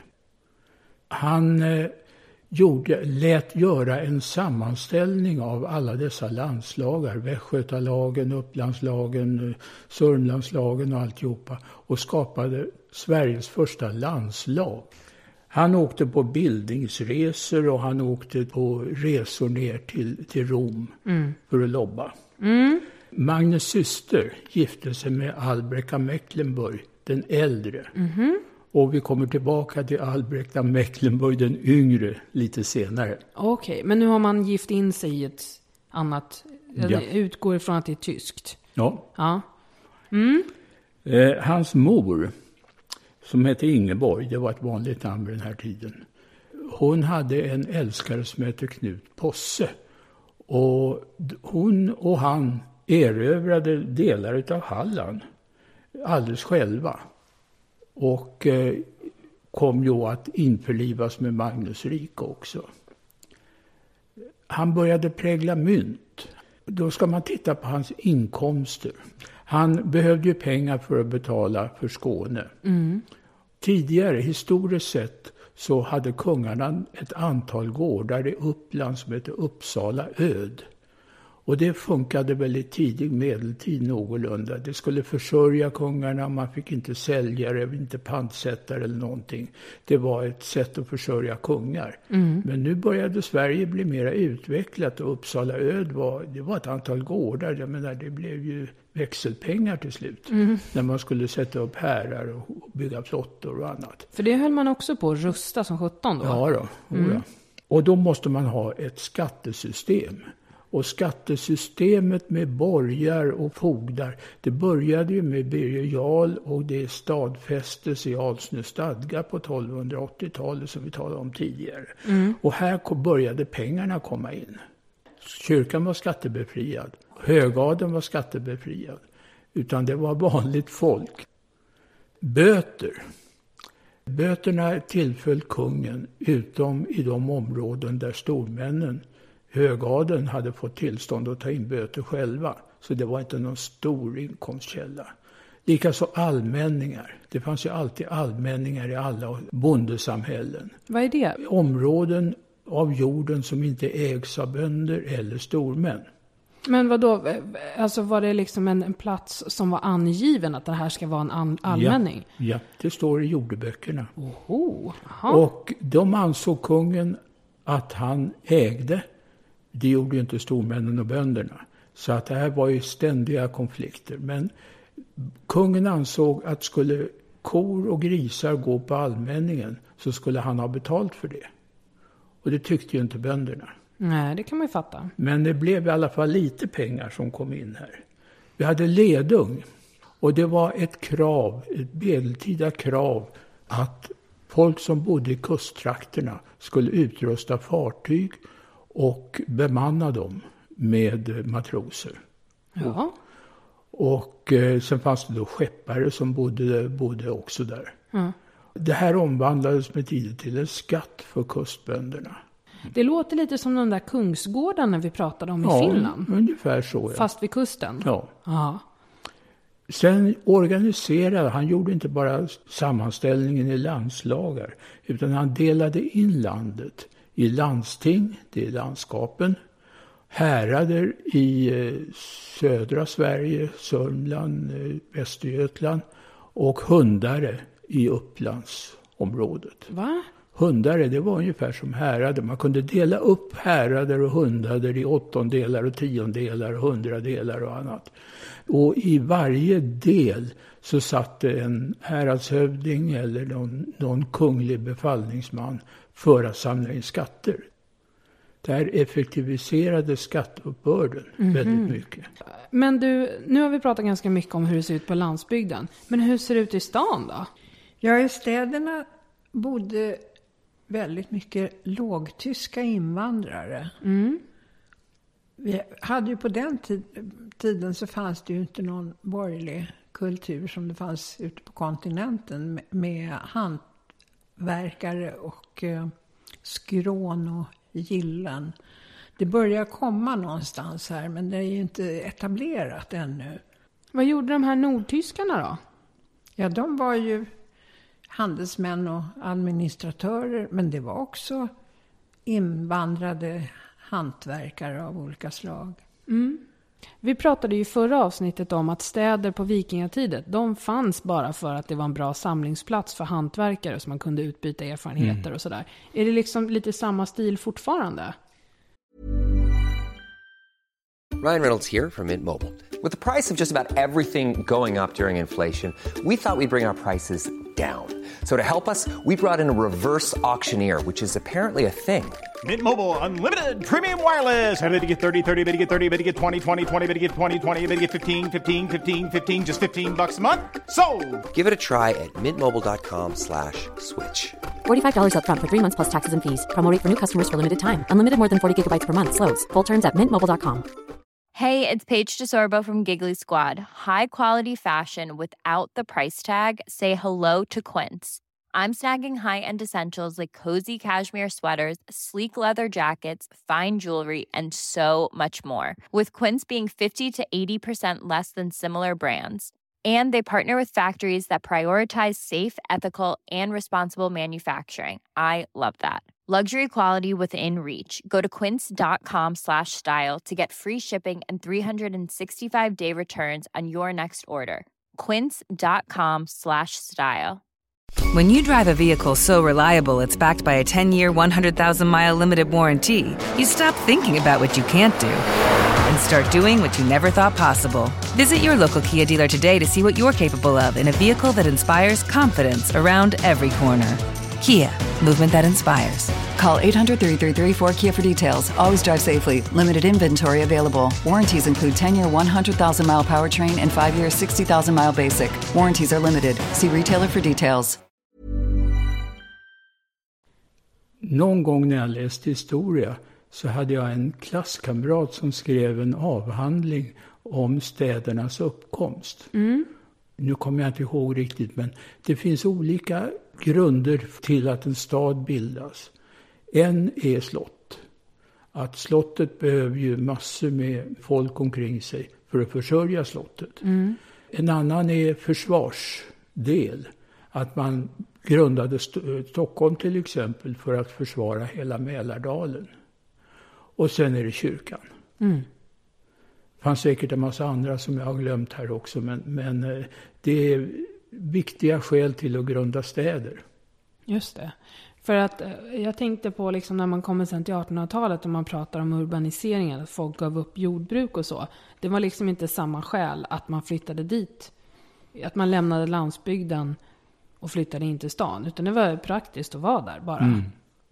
Han eh, gjorde, lät göra en sammanställning av alla dessa landslagar, Västgötalagen, Upplandslagen, Sörmlandslagen och alltihopa, och skapade Sveriges första landslag. Han åkte på bildningsresor och han åkte på resor ner till, till Rom mm. för att lobba. Mm. Magnus syster gifte sig med Albrecht av Mecklenburg, den äldre. Mm-hmm. Och vi kommer tillbaka till Albrecht av Mecklenburg, den yngre, lite senare. Okej, okay, men nu har man gift in sig i ett annat... Ja. Utgår ifrån att det är tyskt. Ja. ja. Mm. Eh, hans mor, som hette Ingeborg, det var ett vanligt namn vid den här tiden. Hon hade en älskare som hette Knut Posse. Och hon och han erövrade delar av Halland alldeles själva. Och eh, kom ju att införlivas med Magnus rike också. Han började prägla mynt. Då ska man titta på hans inkomster. Han behövde ju pengar för att betala för Skåne. Mm. Tidigare, historiskt sett, så hade kungarna ett antal gårdar i Uppland som heter Uppsala öd. Och det funkade väl i tidig medeltid någorlunda. Det skulle försörja kungarna, man fick inte sälja det, inte pantsättare eller någonting. Det var ett sätt att försörja kungar. Mm. Men nu började Sverige bli mer utvecklat och Uppsala öd var, det var ett antal gårdar. Jag menar, det blev ju växelpengar till slut. Mm. När man skulle sätta upp härar och bygga flottor och annat. För det höll man också på att rusta som sjutton då? Ja då. Mm. Ja. Och då måste man ha ett skattesystem. Och skattesystemet med borgar och fogdar, det började ju med Birger Jarl och det stadfästes i Alsnö stadga på tolvhundraåttiotalet som vi talade om tidigare. Mm. Och här började pengarna komma in. Kyrkan var skattebefriad, högadeln var skattebefriad, utan det var vanligt folk. Böter. Böterna tillföll kungen utom i de områden där stormännen, högadeln, hade fått tillstånd att ta in böter själva. Så det var inte någon stor inkomstkälla. Likaså allmänningar. Det fanns ju alltid allmänningar i alla bondesamhällen. Vad är det? Områden av jorden som inte ägs av bönder eller stormän. Men vad då? Alltså var det liksom en, en plats som var angiven att det här ska vara en an, allmänning? Ja, ja, det står i jordeböckerna. Oho, och de ansåg kungen att han ägde. Det gjorde ju inte stormännen och bönderna. Så att det här var ju ständiga konflikter. Men kungen ansåg att skulle kor och grisar gå på allmänningen så skulle han ha betalt för det. Och det tyckte ju inte bönderna. Nej, det kan man ju fatta. Men det blev i alla fall lite pengar som kom in här. Vi hade ledung. Och det var ett krav, ett medeltida krav, att folk som bodde i kusttrakterna skulle utrusta fartyg och bemanna dem med matroser. Ja. Och, och eh, sen fanns det då skeppare som bodde, bodde också där. Ja. Det här omvandlades med tiden till en skatt för kustbönderna. Det låter lite som de där kungsgårdarna vi pratade om i ja, Finland. Ungefär så. Ja. Fast vid kusten? Ja. Aha. Sen organiserade, han gjorde inte bara sammanställningen i landslagar, utan han delade in landet i landsting, det är landskapen, härader i södra Sverige, Sörmland, Västergötland och hundare i Upplandsområdet. Va? Hundare, det var ungefär som härader. Man kunde dela upp härader och hundader i åttondelar och tiondelar och hundradelar och annat. Och i varje del så satt det en häradshövding eller någon, någon kunglig befallningsman för att samla in skatter. Det här effektiviserade skatteuppbörden mm-hmm. väldigt mycket. Men du, nu har vi pratat ganska mycket om hur det ser ut på landsbygden. Men hur ser det ut i stan då? Ja, i städerna bodde väldigt mycket lågtyska invandrare. Mm. Vi hade ju på den tid, tiden så fanns det ju inte någon borgerlig kultur som det fanns ute på kontinenten med, med hantverkare och eh, skrån och gillen. Det börjar komma någonstans här, men det är ju inte etablerat ännu. Vad gjorde de här nordtyskarna då? Ja, de var ju handelsmän och administratörer, men det var också invandrade hantverkare av olika slag. Mm. Vi pratade ju i förra avsnittet om att städer på vikingatiden, de fanns bara för att det var en bra samlingsplats för hantverkare som man kunde utbyta erfarenheter mm. och sådär. Är det liksom lite samma stil fortfarande? Ryan Reynolds here from Mint Mobile. With the price of just about everything going up during inflation, we thought we'd bring our prices down. So to help us, we brought in a reverse auctioneer, which is apparently a thing. Mint Mobile Unlimited Premium Wireless. How to get thirty, thirty, how to get thirty, how to get twenty, twenty, twenty, how to get twenty, twenty, how to get fifteen, fifteen, fifteen, fifteen, just fifteen bucks a month? Sold! Give it a try at mintmobile.com slash switch. forty-five dollars up front for three months plus taxes and fees. Promo rate for new customers for limited time. Unlimited more than forty gigabytes per month. Slows full terms at mint mobile dot com. Hey, it's Paige DeSorbo from Giggly Squad. High quality fashion without the price tag. Say hello to Quince. I'm snagging high-end essentials like cozy cashmere sweaters, sleek leather jackets, fine jewelry, and so much more. With Quince being fifty to eighty percent less than similar brands. And they partner with factories that prioritize safe, ethical, and responsible manufacturing. I love that. Luxury quality within reach. Go to quince.com slash style to get free shipping and three sixty-five day returns on your next order. Quince.com slash style. When you drive a vehicle so reliable it's backed by a ten-year, one hundred thousand mile limited warranty, you stop thinking about what you can't do and start doing what you never thought possible. Visit your local Kia dealer today to see what you're capable of in a vehicle that inspires confidence around every corner. Kia, movement that inspires. Call eight hundred, three three three, four K I A for details. Always drive safely. Limited inventory available. Warranties include ten-year, one hundred thousand mile powertrain and five-year, sixty thousand mile basic. Warranties are limited. See retailer for details. Någon gång när jag läste historia så hade jag en klasskamrat som skrev en avhandling om städernas uppkomst. Mm. Nu kommer jag inte ihåg riktigt, men det finns olika grunder till att en stad bildas. En är slott. Att slottet behöver ju massor med folk omkring sig för att försörja slottet. Mm. En annan är försvarsdel. Att man grundade St- Stockholm till exempel för att försvara hela Mälardalen. Och sen är det kyrkan. Mm. Det fanns säkert en massa andra som jag har glömt här också. Men, men det är viktiga skäl till att grunda städer. Just det. För att jag tänkte på liksom när man kommer sen till artonhundratalet och man pratar om urbaniseringen, att folk gav upp jordbruk och så. Det var liksom inte samma skäl att man flyttade dit. Att man lämnade landsbygden och flyttade in till stan. Utan det var praktiskt att vara där bara. Mm.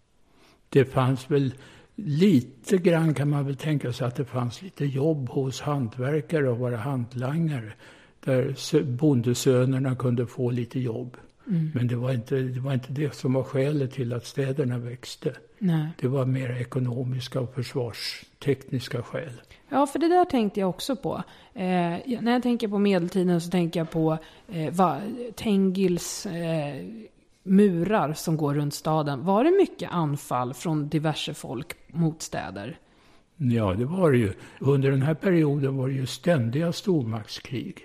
Det fanns väl lite grann, kan man väl tänka sig, att det fanns lite jobb hos hantverkare och vara hantlangare. Där bondesönerna kunde få lite jobb. Mm. Men det var, inte, det var inte det som var skälet till att städerna växte. Nej. Det var mer ekonomiska och försvarstekniska skäl. Ja, för det där tänkte jag också på. Eh, när jag tänker på medeltiden så tänker jag på eh, va, Tengils eh, murar som går runt staden. Var det mycket anfall från diverse folk mot städer? Ja, det var det ju. Under den här perioden var det ju ständiga stormaktskrig.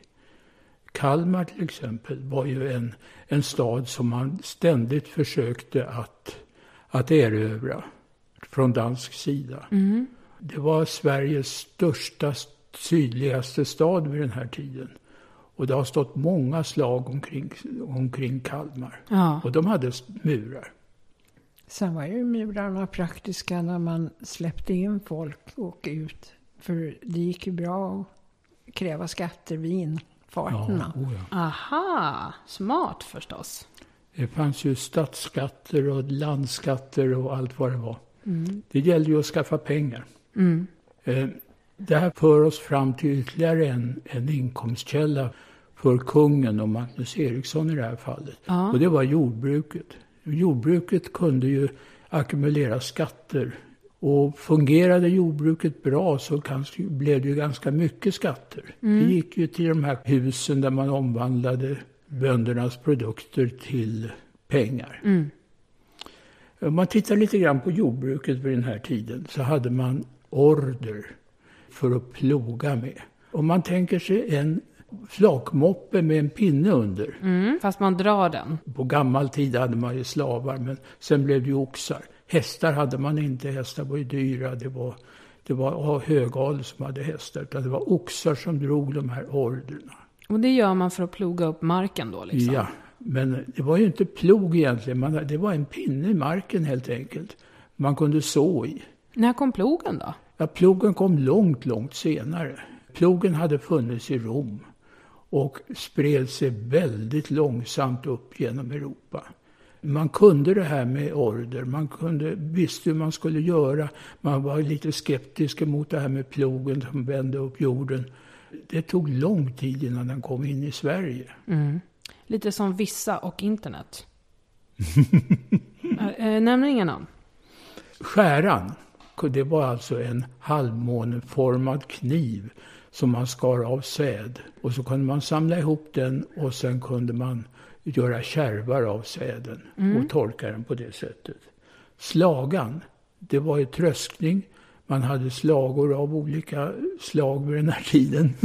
Kalmar till exempel var ju en, en stad som man ständigt försökte att, att erövra från dansk sida. Mm. Det var Sveriges största, sydligaste stad vid den här tiden. Och det har stått många slag omkring, omkring Kalmar. Ja. Och de hade murar. Sen var ju murarna praktiska när man släppte in folk och ut. För det gick ju bra att kräva skatter vid infarterna. Ja, oh ja. Aha, smart förstås. Det fanns ju stadsskatter och landskatter och allt vad det var. Mm. Det gällde ju att skaffa pengar. Mm. Det här för oss fram till ytterligare en, en inkomstkälla för kungen och Magnus Eriksson i det här fallet. Ja. Och det var jordbruket. Jordbruket kunde ju ackumulera skatter. Och fungerade jordbruket bra så kanske blev det ju ganska mycket skatter. Mm. Det gick ju till de här husen där man omvandlade böndernas produkter till pengar. Mm. Om man tittar lite grann på jordbruket vid den här tiden så hade man order för att ploga med. Om man tänker sig en flakmoppe med en pinne under. Mm, fast man drar den. På gammal tid hade man ju slavar, men sen blev det ju oxar. Hästar hade man inte, hästar var ju dyra. Det var, det var högadel som hade hästar, utan det var oxar som drog de här orderna. Och det gör man för att ploga upp marken då liksom? Ja, men det var ju inte plog egentligen. Man, det var en pinne i marken helt enkelt. Man kunde så i. När kom plogen då? Ja, plogen kom långt, långt senare. Plogen hade funnits i Rom och spred sig väldigt långsamt upp genom Europa. Man kunde det här med order, man kunde, visste hur man skulle göra. Man var lite skeptisk mot det här med plogen som vände upp jorden. Det tog lång tid innan den kom in i Sverige. Mm. Lite som vissa och internet. äh, nämner ingen namn. Skäran, det var alltså en halvmåneformad kniv som man skar av säd. Och så kunde man samla ihop den och sen kunde man göra kärvar av säden mm. och torka den på det sättet. Slagan, det var ju tröskning. Man hade slagor av olika slag vid den här tiden.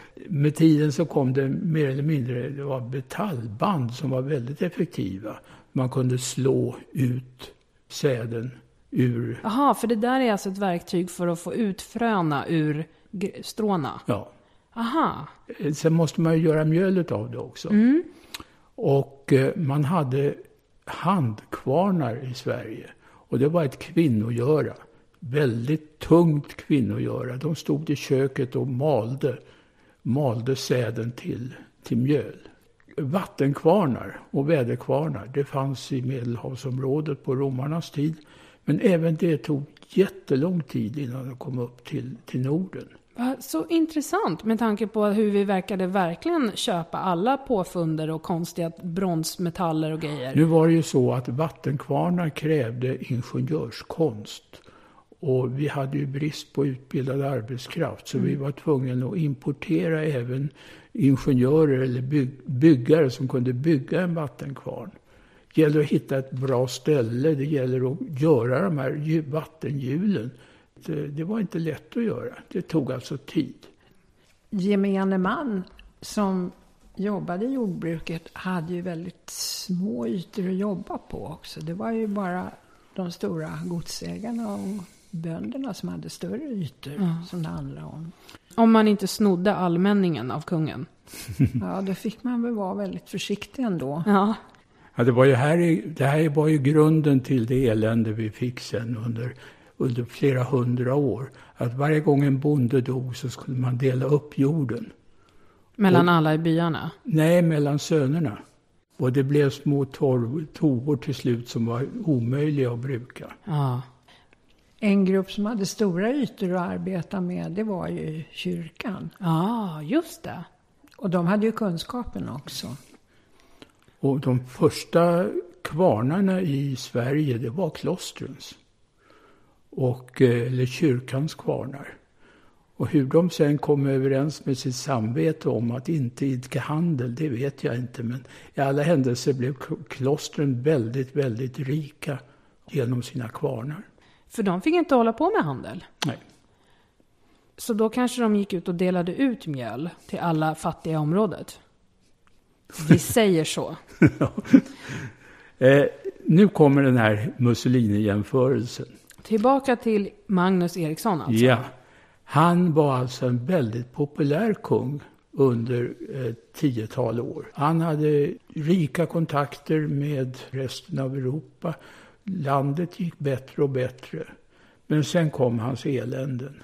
Med tiden så kom det mer eller mindre, det var metallband som var väldigt effektiva. Man kunde slå ut säden ur... Jaha, för det där är alltså ett verktyg för att få ut fröna ur stråna? Ja. Aha. Sen måste man ju göra mjölet av det också. Mm. Och eh, man hade handkvarnar i Sverige. Och det var ett kvinnogöra. Väldigt tungt kvinnogöra. De stod i köket och malde, malde säden till, till mjöl. Vattenkvarnar och väderkvarnar, det fanns i Medelhavsområdet på romarnas tid. Men även det tog jättelång tid innan de kom upp till, till Norden. Så intressant med tanke på hur vi verkade verkligen köpa alla påfunder och konstiga bronsmetaller och grejer. Nu var det ju så att vattenkvarnar krävde ingenjörskonst. Och vi hade ju brist på utbildad arbetskraft, så mm. vi var tvungna att importera även ingenjörer eller byg- byggare som kunde bygga en vattenkvarn. Det gäller att hitta ett bra ställe, det gäller att göra de här vattenhjulen. Det, det var inte lätt att göra, det tog alltså tid. Gemene man som jobbade i jordbruket hade ju väldigt små ytor att jobba på också. Det var ju bara de stora godsägarna och bönderna som hade större ytor mm. som det handlade om. Om man inte snodde allmänningen av kungen. Ja, då fick man väl vara väldigt försiktig ändå. Ja. Ja, det var ju här, det här var ju grunden till det elände vi fick sen under, under flera hundra år. Att varje gång en bonde dog så skulle man dela upp jorden. Mellan och, alla i byarna? Nej, mellan sönerna. Och det blev små torv, tovor till slut som var omöjliga att bruka. Ja. En grupp som hade stora ytor att arbeta med, det var ju kyrkan. Ja, just det. Och de hade ju kunskapen också. Och de första kvarnarna i Sverige, det var klostrens. Och, eller kyrkans kvarnar. Och hur de sen kom överens med sitt samvete om att inte idka handel, det vet jag inte. Men i alla händelser blev klostren väldigt, väldigt rika genom sina kvarnar. För de fick inte hålla på med handel? Nej. Så då kanske de gick ut och delade ut mjöl till alla fattiga området? Vi säger så. Ja. eh, nu kommer den här Mussolini-jämförelsen. Tillbaka till Magnus Eriksson alltså? Ja. Han var alltså en väldigt populär kung under ett tiotal år. Han hade rika kontakter med resten av Europa. Landet gick bättre och bättre. Men sen kom hans eländen.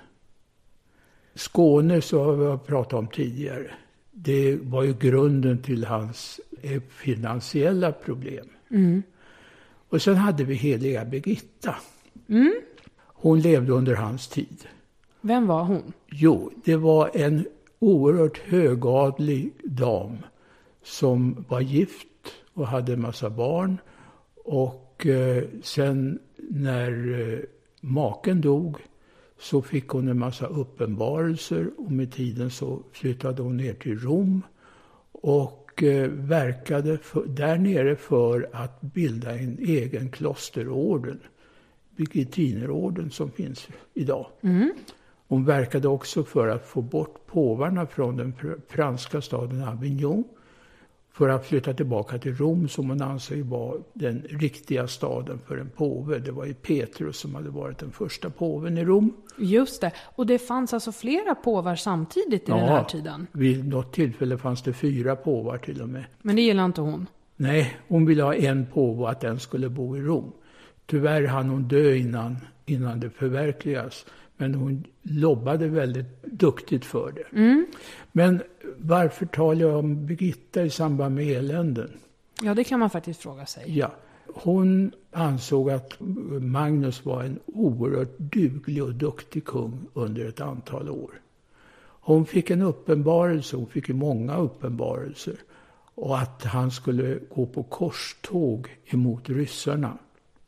Skåne, så har vi pratat om tidigare. Det var ju grunden till hans finansiella problem. Mm. Och sen hade vi heliga Birgitta. Mm. Hon levde under hans tid. Vem var hon? Jo, det var en oerhört högadlig dam som var gift och hade en massa barn. Och eh, sen när eh, maken dog så fick hon en massa uppenbarelser. Och med tiden så flyttade hon ner till Rom och eh, verkade för, där nere för att bilda en egen klosterorden. Birgittinerorden som finns idag. Mm. Hon verkade också för att få bort påvarna från den franska staden Avignon. För att flytta tillbaka till Rom som hon ansåg var den riktiga staden för en påve. Det var ju Petrus som hade varit den första påven i Rom. Just det. Och det fanns alltså flera påvar samtidigt i ja, den här tiden? Vid något tillfälle fanns det fyra påvar till och med. Men det gillar inte hon? Nej, hon ville ha en påve och att den skulle bo i Rom. Tyvärr hann hon dö innan, innan det förverkligas. Men hon lobbade väldigt duktigt för det. Mm. Men varför talar jag om Birgitta i samband med eländen? Ja, det kan man faktiskt fråga sig. Ja, hon ansåg att Magnus var en oerhört duglig och duktig kung under ett antal år. Hon fick en uppenbarelse, hon fick ju många uppenbarelser. Och att han skulle gå på korståg emot ryssarna.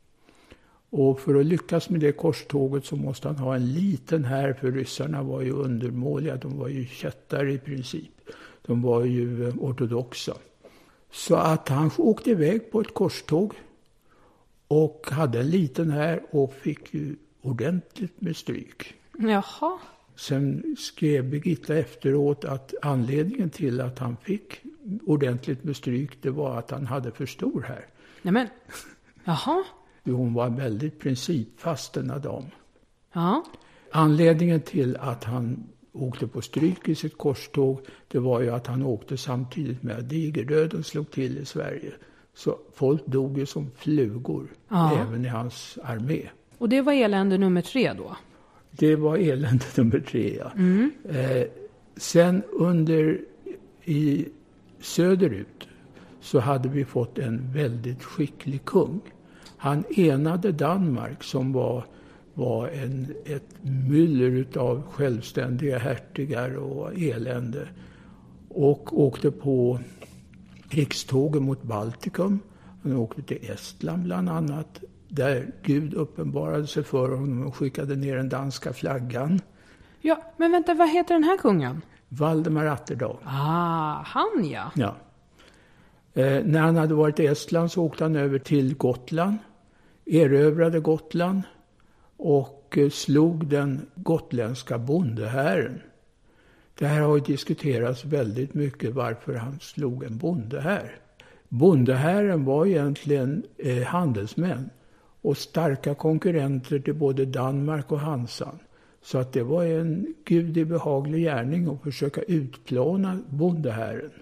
Och för att lyckas med det korståget så måste han ha en liten här, för ryssarna var ju undermåliga, de var ju kättare i princip. De var ju ortodoxa. Så att han åkte iväg på ett korståg och hade en liten här och fick ju ordentligt med stryk. Jaha. Sen skrev Birgitta efteråt att anledningen till att han fick ordentligt med stryk, det var att han hade för stor här. Nej men, jaha. Hon var väldigt principfast denna dam. Ja. Anledningen till att han åkte på stryk i sitt korståg, det var ju att han åkte samtidigt med att digerdöden slog till i Sverige. Så folk dog ju som flugor, ja. Även i hans armé. Och det var elände nummer tre då? Det var elände nummer tre, ja. Mm. Eh, sen under i söderut så hade vi fått en väldigt skicklig kung. Han enade Danmark som var, var en, ett myller av självständiga hertigar och elände. Och åkte på krigstågen mot Baltikum. Han åkte till Estland bland annat. Där Gud uppenbarade sig för honom och skickade ner den danska flaggan. Ja, men vänta, vad heter den här kungen? Valdemar Atterdag. Ah, han ja. Ja. Eh, när han hade varit i Estland så åkte han över till Gotland. Erövrade Gotland. Och eh, slog den gotländska bondehären. Det här har ju diskuterats väldigt mycket varför han slog en bondehär. Bondehären var egentligen eh, handelsmän. Och starka konkurrenter till både Danmark och Hansan. Så att det var en gudibehaglig gärning att försöka utplåna bondehären.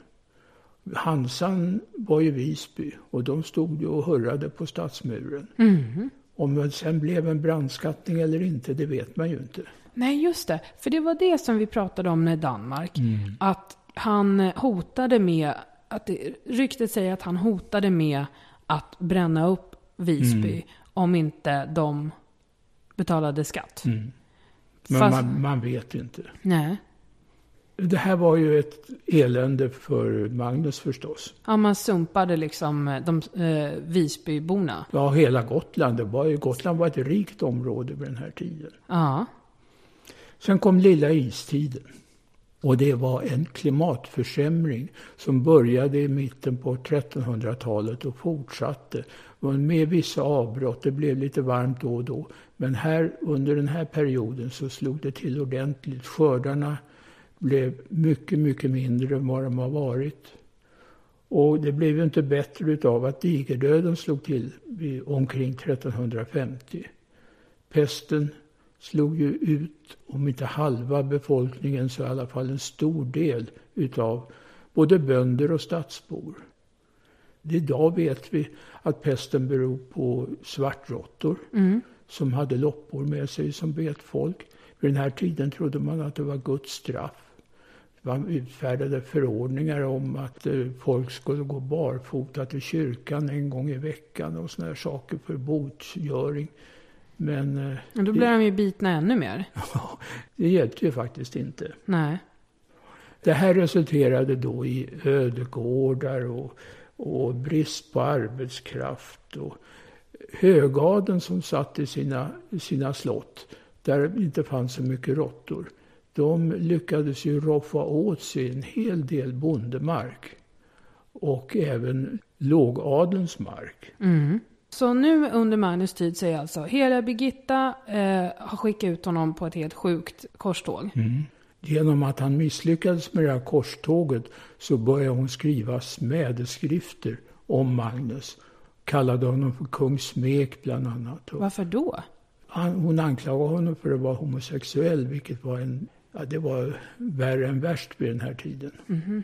Hansan var i Visby och de stod ju och hurrade på stadsmuren. Mm. Om det sen blev en brandskattning eller inte, det vet man ju inte. Nej, just det. För det var det som vi pratade om med Danmark. Mm. Att han hotade med, att det, ryktet säger att han hotade med att bränna upp Visby mm. om inte de betalade skatt. Mm. Men Fast, man, man vet inte. Nej. Det här var ju ett elände för Magnus förstås. Ja, man sumpade liksom de eh, Visbyborna. Ja, hela Gotland. Det var ju, Gotland var ett rikt område vid den här tiden. Ja. Sen kom lilla istiden. Och det var en klimatförsämring som började i mitten på trettonhundratalet och fortsatte. Med vissa avbrott, det blev lite varmt då och då. Men här under den här perioden så slog det till ordentligt. Skördarna blev mycket, mycket mindre än vad de har varit. Och det blev ju inte bättre utav att digerdöden slog till vid omkring trettonhundrafemtio. Pesten slog ju ut, om inte halva befolkningen så i alla fall en stor del utav både bönder och stadsbor. Idag vet vi att pesten beror på svartråttor mm. som hade loppor med sig som bet folk. Vid den här tiden trodde man att det var Guds straff. Man utfärdade förordningar om att folk skulle gå barfota till kyrkan en gång i veckan och såna här saker för botgöring. Men och då blir det, de ju bitna ännu mer. Ja, det hjälpte ju faktiskt inte. Nej. Det här resulterade då i ödegårdar och, och brist på arbetskraft. Och högadeln som satt i sina, sina slott, där det inte fanns så mycket råttor, de lyckades ju roffa åt sig en hel del bondemark. Och även lågadens mark. Mm. Så nu under Magnus tid så är alltså hela Birgitta eh, har skickat ut honom på ett helt sjukt korståg. Mm. Genom att han misslyckades med det här korståget så började hon skriva smädeskrifter om Magnus. Kallade honom för kung Smek bland annat. Varför då? Han, hon anklagade honom för att vara homosexuell, vilket var en, ja, det var värre än värst vid den här tiden. Mm-hmm.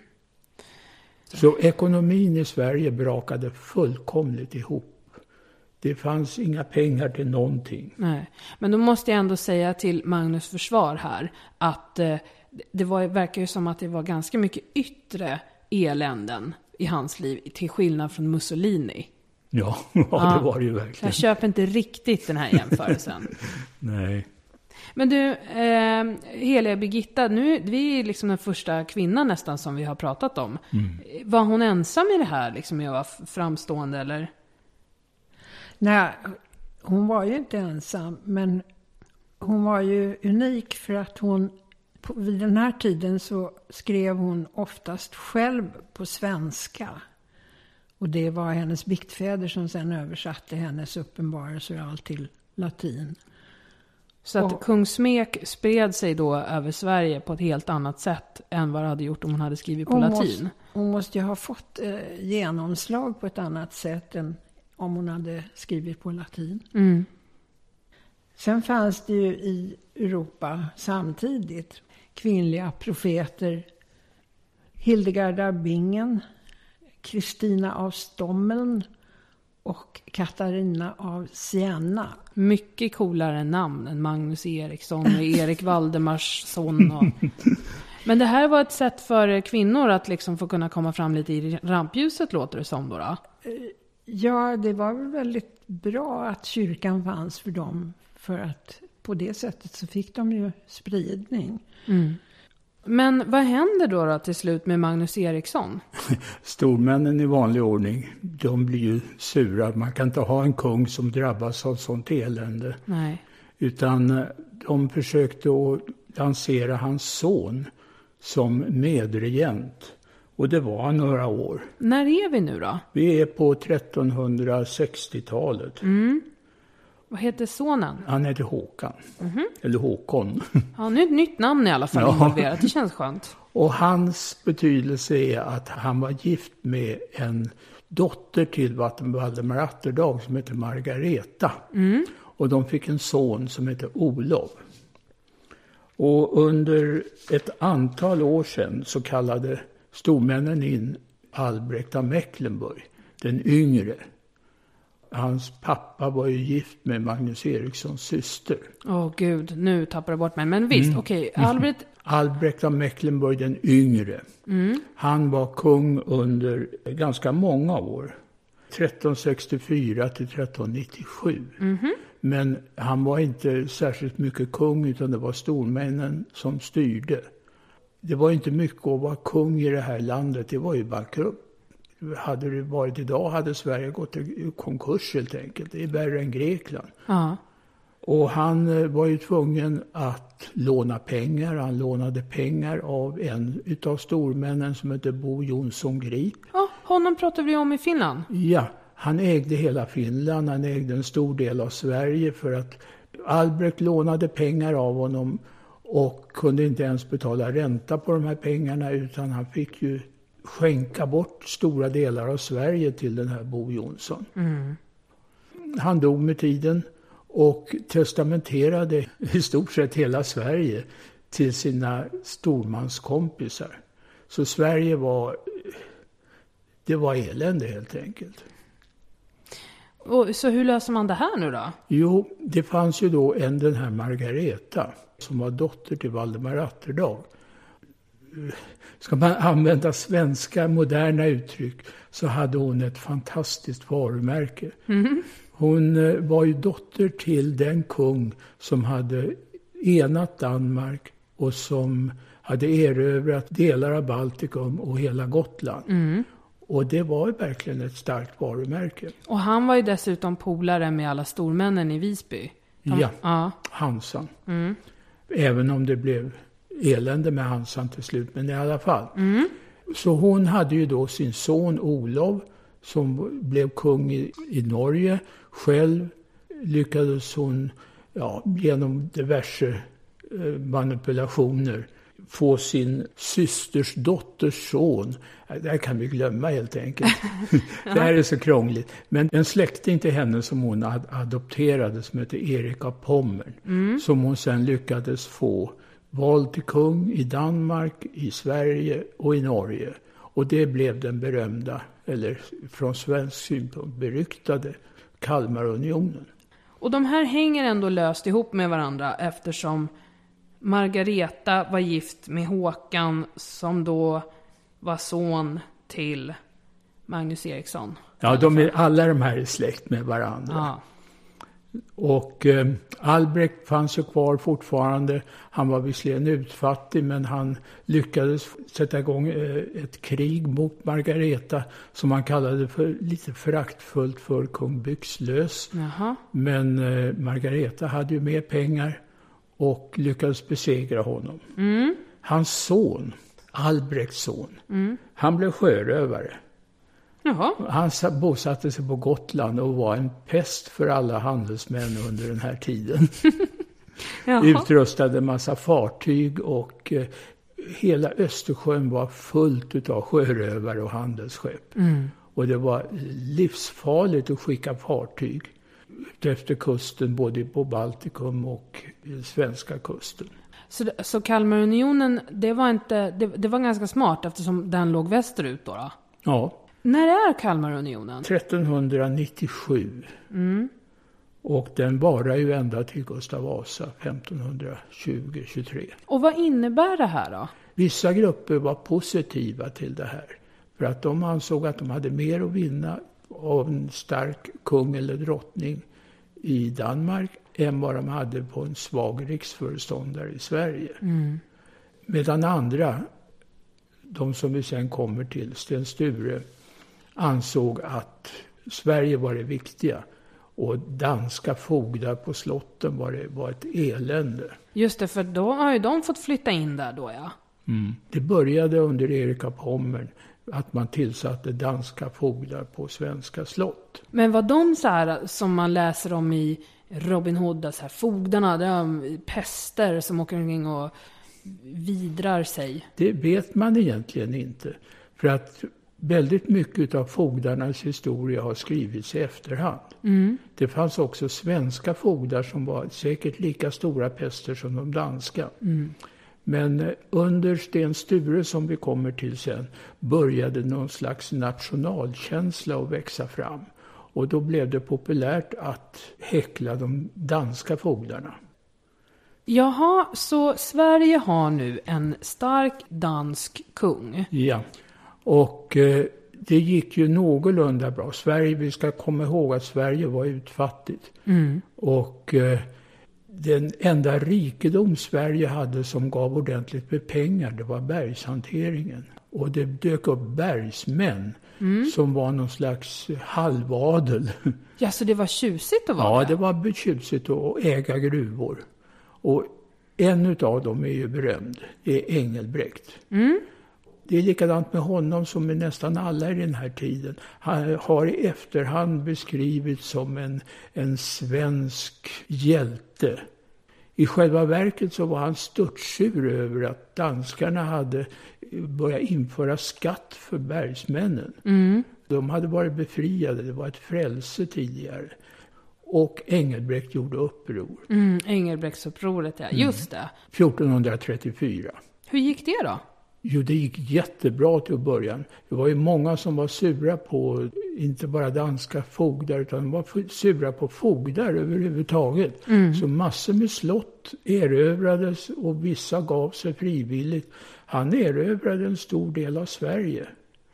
Så. så ekonomin i Sverige brakade fullkomligt ihop. Det fanns inga pengar till någonting. Nej, men då måste jag ändå säga till Magnus försvar här att eh, det var, verkar ju som att det var ganska mycket yttre eländen i hans liv till skillnad från Mussolini. Ja, ja, ja, det var det ju verkligen. Jag köper inte riktigt den här jämförelsen. Nej. Men du, eh, heliga Birgitta, nu vi är liksom den första kvinnan nästan som vi har pratat om. Mm. Var hon ensam i det här liksom med att vara framstående eller? Nej, hon var ju inte ensam, men hon var ju unik för att hon på, vid den här tiden så skrev hon oftast själv på svenska. Och det var hennes biktfäder som sen översatte hennes uppenbarelser och allt till latin. Så att och, kung Smek spred sig då över Sverige på ett helt annat sätt än vad det hade gjort om hon hade skrivit på hon latin. Måste, hon måste ju ha fått eh, genomslag på ett annat sätt än, om hon hade skrivit på latin. Mm. Sen fanns det ju i Europa samtidigt kvinnliga profeter. Hildegarda av Bingen, Kristina av Stommeln och Katarina av Siena. Mycket coolare namn än Magnus Eriksson och Erik Valdemars son. Och... Men det här var ett sätt för kvinnor att liksom få kunna komma fram lite i rampljuset, låter det som då, då? Ja, det var väl väldigt bra att kyrkan fanns för dem. För att på det sättet så fick de ju spridning. Mm. Men vad händer då, då till slut med Magnus Eriksson? Stormännen i vanlig ordning, de blir ju sura. Man kan inte ha en kung som drabbas av sånt elände. Nej. Utan de försökte att lansera hans son som medregent. Och det var några år. När är vi nu då? Vi är på trettonhundrasextiotalet. Mm. Vad heter sonen? Han heter Håkan. Mm-hmm. Eller Håkon. Ja, nu är ett nytt namn i alla fall involverat. Det känns skönt. Och hans betydelse är att han var gift med en dotter till Valdemar Atterdag som heter Margareta. Mm. Och de fick en son som heter Olof. Och under ett antal år sedan så kallade stormännen in Albrecht av Mecklenburg, den yngre. Hans pappa var ju gift med Magnus Erikssons syster. Åh gud, nu tappar jag bort mig. Men visst, mm. okej. Okay. Albrecht... Albrecht av Mecklenburg, den yngre. Mm. Han var kung under ganska många år. tretton sextiofyra till tretton nittiosju. Mm-hmm. Men han var inte särskilt mycket kung, utan det var stormännen som styrde. Det var inte mycket att vara kung i det här landet. Det var ju bankrutt. Hade det varit idag hade Sverige gått i konkurs helt enkelt. Det är värre än Grekland. Ja. Och han var ju tvungen att låna pengar. Han lånade pengar av en utav stormännen som heter Bo Jonsson Grip. Ja, honom pratar vi om i Finland. Ja, han ägde hela Finland. Han ägde en stor del av Sverige för att Albrecht lånade pengar av honom och kunde inte ens betala ränta på de här pengarna, utan han fick ju skänka bort stora delar av Sverige till den här Bo Jonsson. Mm. Han dog med tiden och testamenterade i stort sett hela Sverige till sina stormanskompisar. Så Sverige var, det var elände helt enkelt. Och, så hur löser man det här nu då? Jo, det fanns ju då en, den här Margareta, som var dotter till Valdemar Atterdag. Ska man använda svenska moderna uttryck så hade hon ett fantastiskt varumärke. Mm. Hon var ju dotter till den kung som hade enat Danmark och som hade erövrat delar av Baltikum och hela Gotland. Mm. Och det var verkligen ett starkt varumärke. Och han var ju dessutom polare med alla stormännen i Visby. De, ja, ja, Hansan. Mm. Även om det blev elände med Hansan till slut, men i alla fall. Mm. Så hon hade ju då sin son Olof som blev kung i, i Norge. Själv lyckades hon ja, genom diverse eh, manipulationer få sin systers dotters son. Det här kan vi glömma helt enkelt. Det här är så krångligt. Men en släkting till henne som hon ad- adopterade som heter Erik av Pommern. Mm. Som hon sen lyckades få vald till kung i Danmark, i Sverige och i Norge. Och det blev den berömda, eller från svensk synpunkt beryktade, Kalmarunionen. Och de här hänger ändå löst ihop med varandra eftersom Margareta var gift med Håkan som då var son till Magnus Eriksson. Ja, de är, alla de här är släkt med varandra. Ja. Och eh, Albrecht fanns ju kvar fortfarande. Han var visserligen utfattig, men han lyckades sätta igång eh, ett krig mot Margareta som han kallade för lite föraktfullt för kung Byxlös. Jaha. Men eh, Margareta hade ju mer pengar och lyckades besegra honom. Mm. Hans son, Albrechts son, mm. han blev sjörövare. Jaha. Han bosatte sig på Gotland och var en pest för alla handelsmän under den här tiden. Utrustade massa fartyg och eh, hela Östersjön var fullt av sjörövare och handelsskepp. Mm. Och det var livsfarligt att skicka fartyg efter kusten, både på Baltikum och svenska kusten. Så, så Kalmarunionen, det var, inte, det, det var ganska smart eftersom den låg västerut då? då? Ja. När är Kalmarunionen? trettonhundranittiosju. Mm. Och den varar ju ända till Gustav Vasa femtonhundratjugo tjugotre. Och vad innebär det här då? Vissa grupper var positiva till det här. För att de ansåg att de hade mer att vinna av en stark kung eller drottning i Danmark än vad de hade på en svag riksföreståndare i Sverige. Mm. Medan andra, de som vi sen kommer till, Sten Sture, ansåg att Sverige var det viktiga och danska fogdar på slotten var, det, var ett elände. Just det, för då har ju de fått flytta in där då, ja. Mm. Det började under Erik av Pommern att man tillsatte danska fogdar på svenska slott. Men var de så här som man läser om i Robin Hood, så här fogdarna, de pester som åker omkring och vidrar sig? Det vet man egentligen inte. För att väldigt mycket av fogdarnas historia har skrivits i efterhand. Mm. Det fanns också svenska fogdar som var säkert lika stora pester som de danska. Mm. Men under Sten Sture, som vi kommer till sen, började någon slags nationalkänsla att växa fram. Och då blev det populärt att häckla de danska fogdarna. Jaha, så Sverige har nu en stark dansk kung. Ja, och eh, det gick ju någorlunda bra. Sverige, vi ska komma ihåg att Sverige var utfattigt. Mm. Och eh, den enda rikedom Sverige hade som gav ordentligt med pengar, det var bergshanteringen. Och det dök upp bergsmän mm. som var någon slags halvadel. Ja, så det var tjusigt att vara Ja, det? det var tjusigt att äga gruvor. Och en av dem är ju berömd, det är Engelbrekt. Mm. Det är likadant med honom som med nästan alla i den här tiden. Han har i efterhand beskrivits som en, en svensk hjälte. I själva verket så var han störtsur över att danskarna hade börjat införa skatt för bergsmännen. Mm. De hade varit befriade, det var ett frälse tidigare. Och Engelbrekt gjorde uppror. Mm, Engelbrektsupproret, ja. Just det. fjortonhundratrettiofyra. Hur gick det då? Jo, det gick jättebra till början. Det var ju många som var sura på, inte bara danska fogdar, utan de var sura på fogdar överhuvudtaget. Mm. Så massor med slott erövrades och vissa gav sig frivilligt. Han erövrade en stor del av Sverige.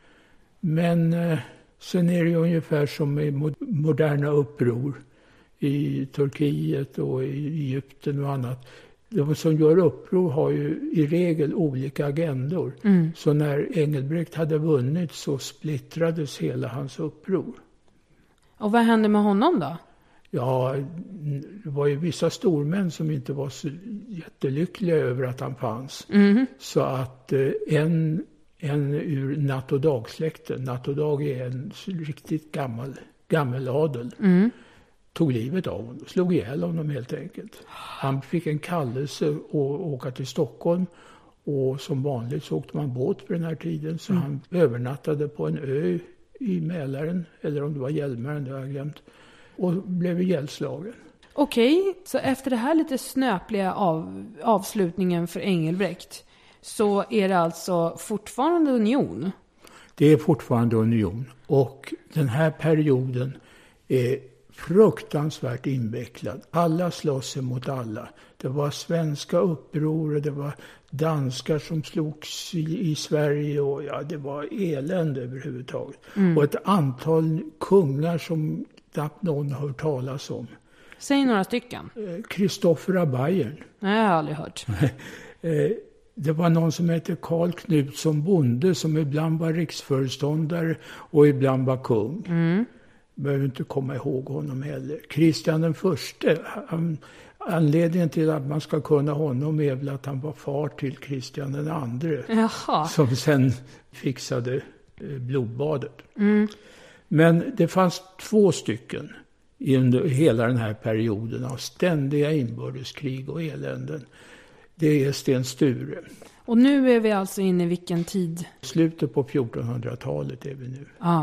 Men eh, sen är det ju ungefär som i moderna uppror i Turkiet och i Egypten och annat. De som gör uppror har ju i regel olika agendor. Mm. Så när Engelbrekt hade vunnit så splittrades hela hans uppror. Och vad hände med honom då? Ja, det var ju vissa stormän som inte var så jättelyckliga över att han fanns. Mm. Så att en, en ur Natt- och Dag-släkten, Natt- och Dag är en riktigt gammal, gammal adel. Mm. Tog livet av honom, slog ihjäl honom helt enkelt. Han fick en kallelse att åka till Stockholm och som vanligt så åkte man båt på den här tiden så mm. han övernattade på en ö i Mälaren, eller om det var Hjälmaren, det har jag glömt, och blev ihjälslagen. Okej, så efter det här lite snöpliga av, avslutningen för Engelbrekt så är det alltså fortfarande union? Det är fortfarande union och den här perioden är fruktansvärt invecklad. Alla slåss mot alla. Det var svenska uppror och det var danskar som slogs i, i Sverige och ja, det var elände överhuvudtaget. Mm. Och ett antal kungar som knappt någon har hört talas om. Säg några stycken. Kristoffer av Bayern. Nej, jag har aldrig hört. Det var någon som hette Karl Knutsson Bonde som ibland var riksföreståndare och ibland var kung. Mm. Behöver inte komma ihåg honom heller. Kristian den förste, han, anledningen till att man ska kunna honom är väl att han var far till Kristian den andre. Jaha. Som sen fixade eh, blodbadet. Mm. Men det fanns två stycken under hela den här perioden av ständiga inbördeskrig och eländen. Det är Sten Sture. Och nu är vi alltså inne i vilken tid? Slutet på fjortonhundratalet är vi nu. Ja.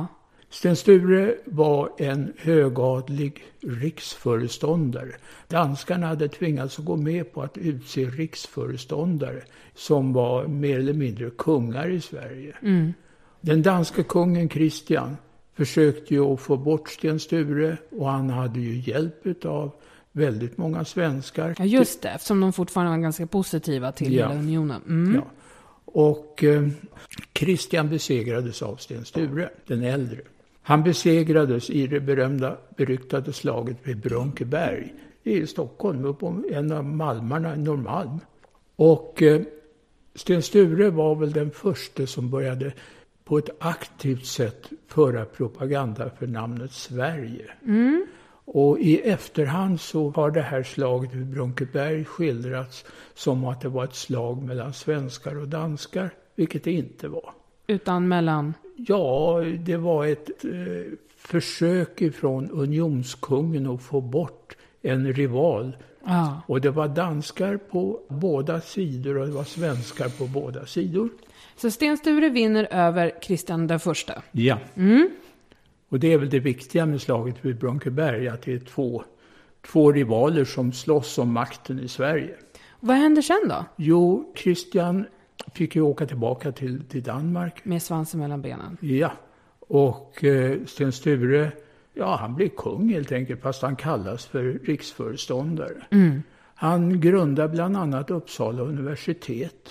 Sten Sture var en högadlig riksföreståndare. Danskarna hade tvingats att gå med på att utse riksföreståndare som var mer eller mindre kungar i Sverige. Mm. Den danska kungen Kristian försökte ju att få bort Sten Sture och han hade ju hjälp av väldigt många svenskar. Ja, just det, eftersom de fortfarande var ganska positiva till ja. hela unionen. Mm. Ja. Och eh, Kristian besegrades av Sten Sture, den äldre. Han besegrades i det berömda, beryktade slaget vid Brunkeberg i Stockholm, upp på en av malmarna i Norrmalm. Och eh, Sten Sture var väl den första som började på ett aktivt sätt föra propaganda för namnet Sverige. Mm. Och i efterhand så har det här slaget vid Brunkeberg skildrats som att det var ett slag mellan svenskar och danskar, vilket det inte var. Utan mellan? Ja, det var ett eh, försök ifrån unionskungen att få bort en rival. Ah. Och det var danskar på båda sidor och det var svenskar på båda sidor. Så Sten Sture vinner över Kristian den första? Ja. Mm. Och det är väl det viktiga med slaget vid Brunkeberg, att det är två, två rivaler som slåss om makten i Sverige. Vad händer sen då? Jo, Kristian fick ju åka tillbaka till, till Danmark. Med svansen mellan benen? Ja, och eh, Sten Sture, ja han blir kung helt enkelt, fast han kallas för riksföreståndare. Mm. Han grundade bland annat Uppsala universitet,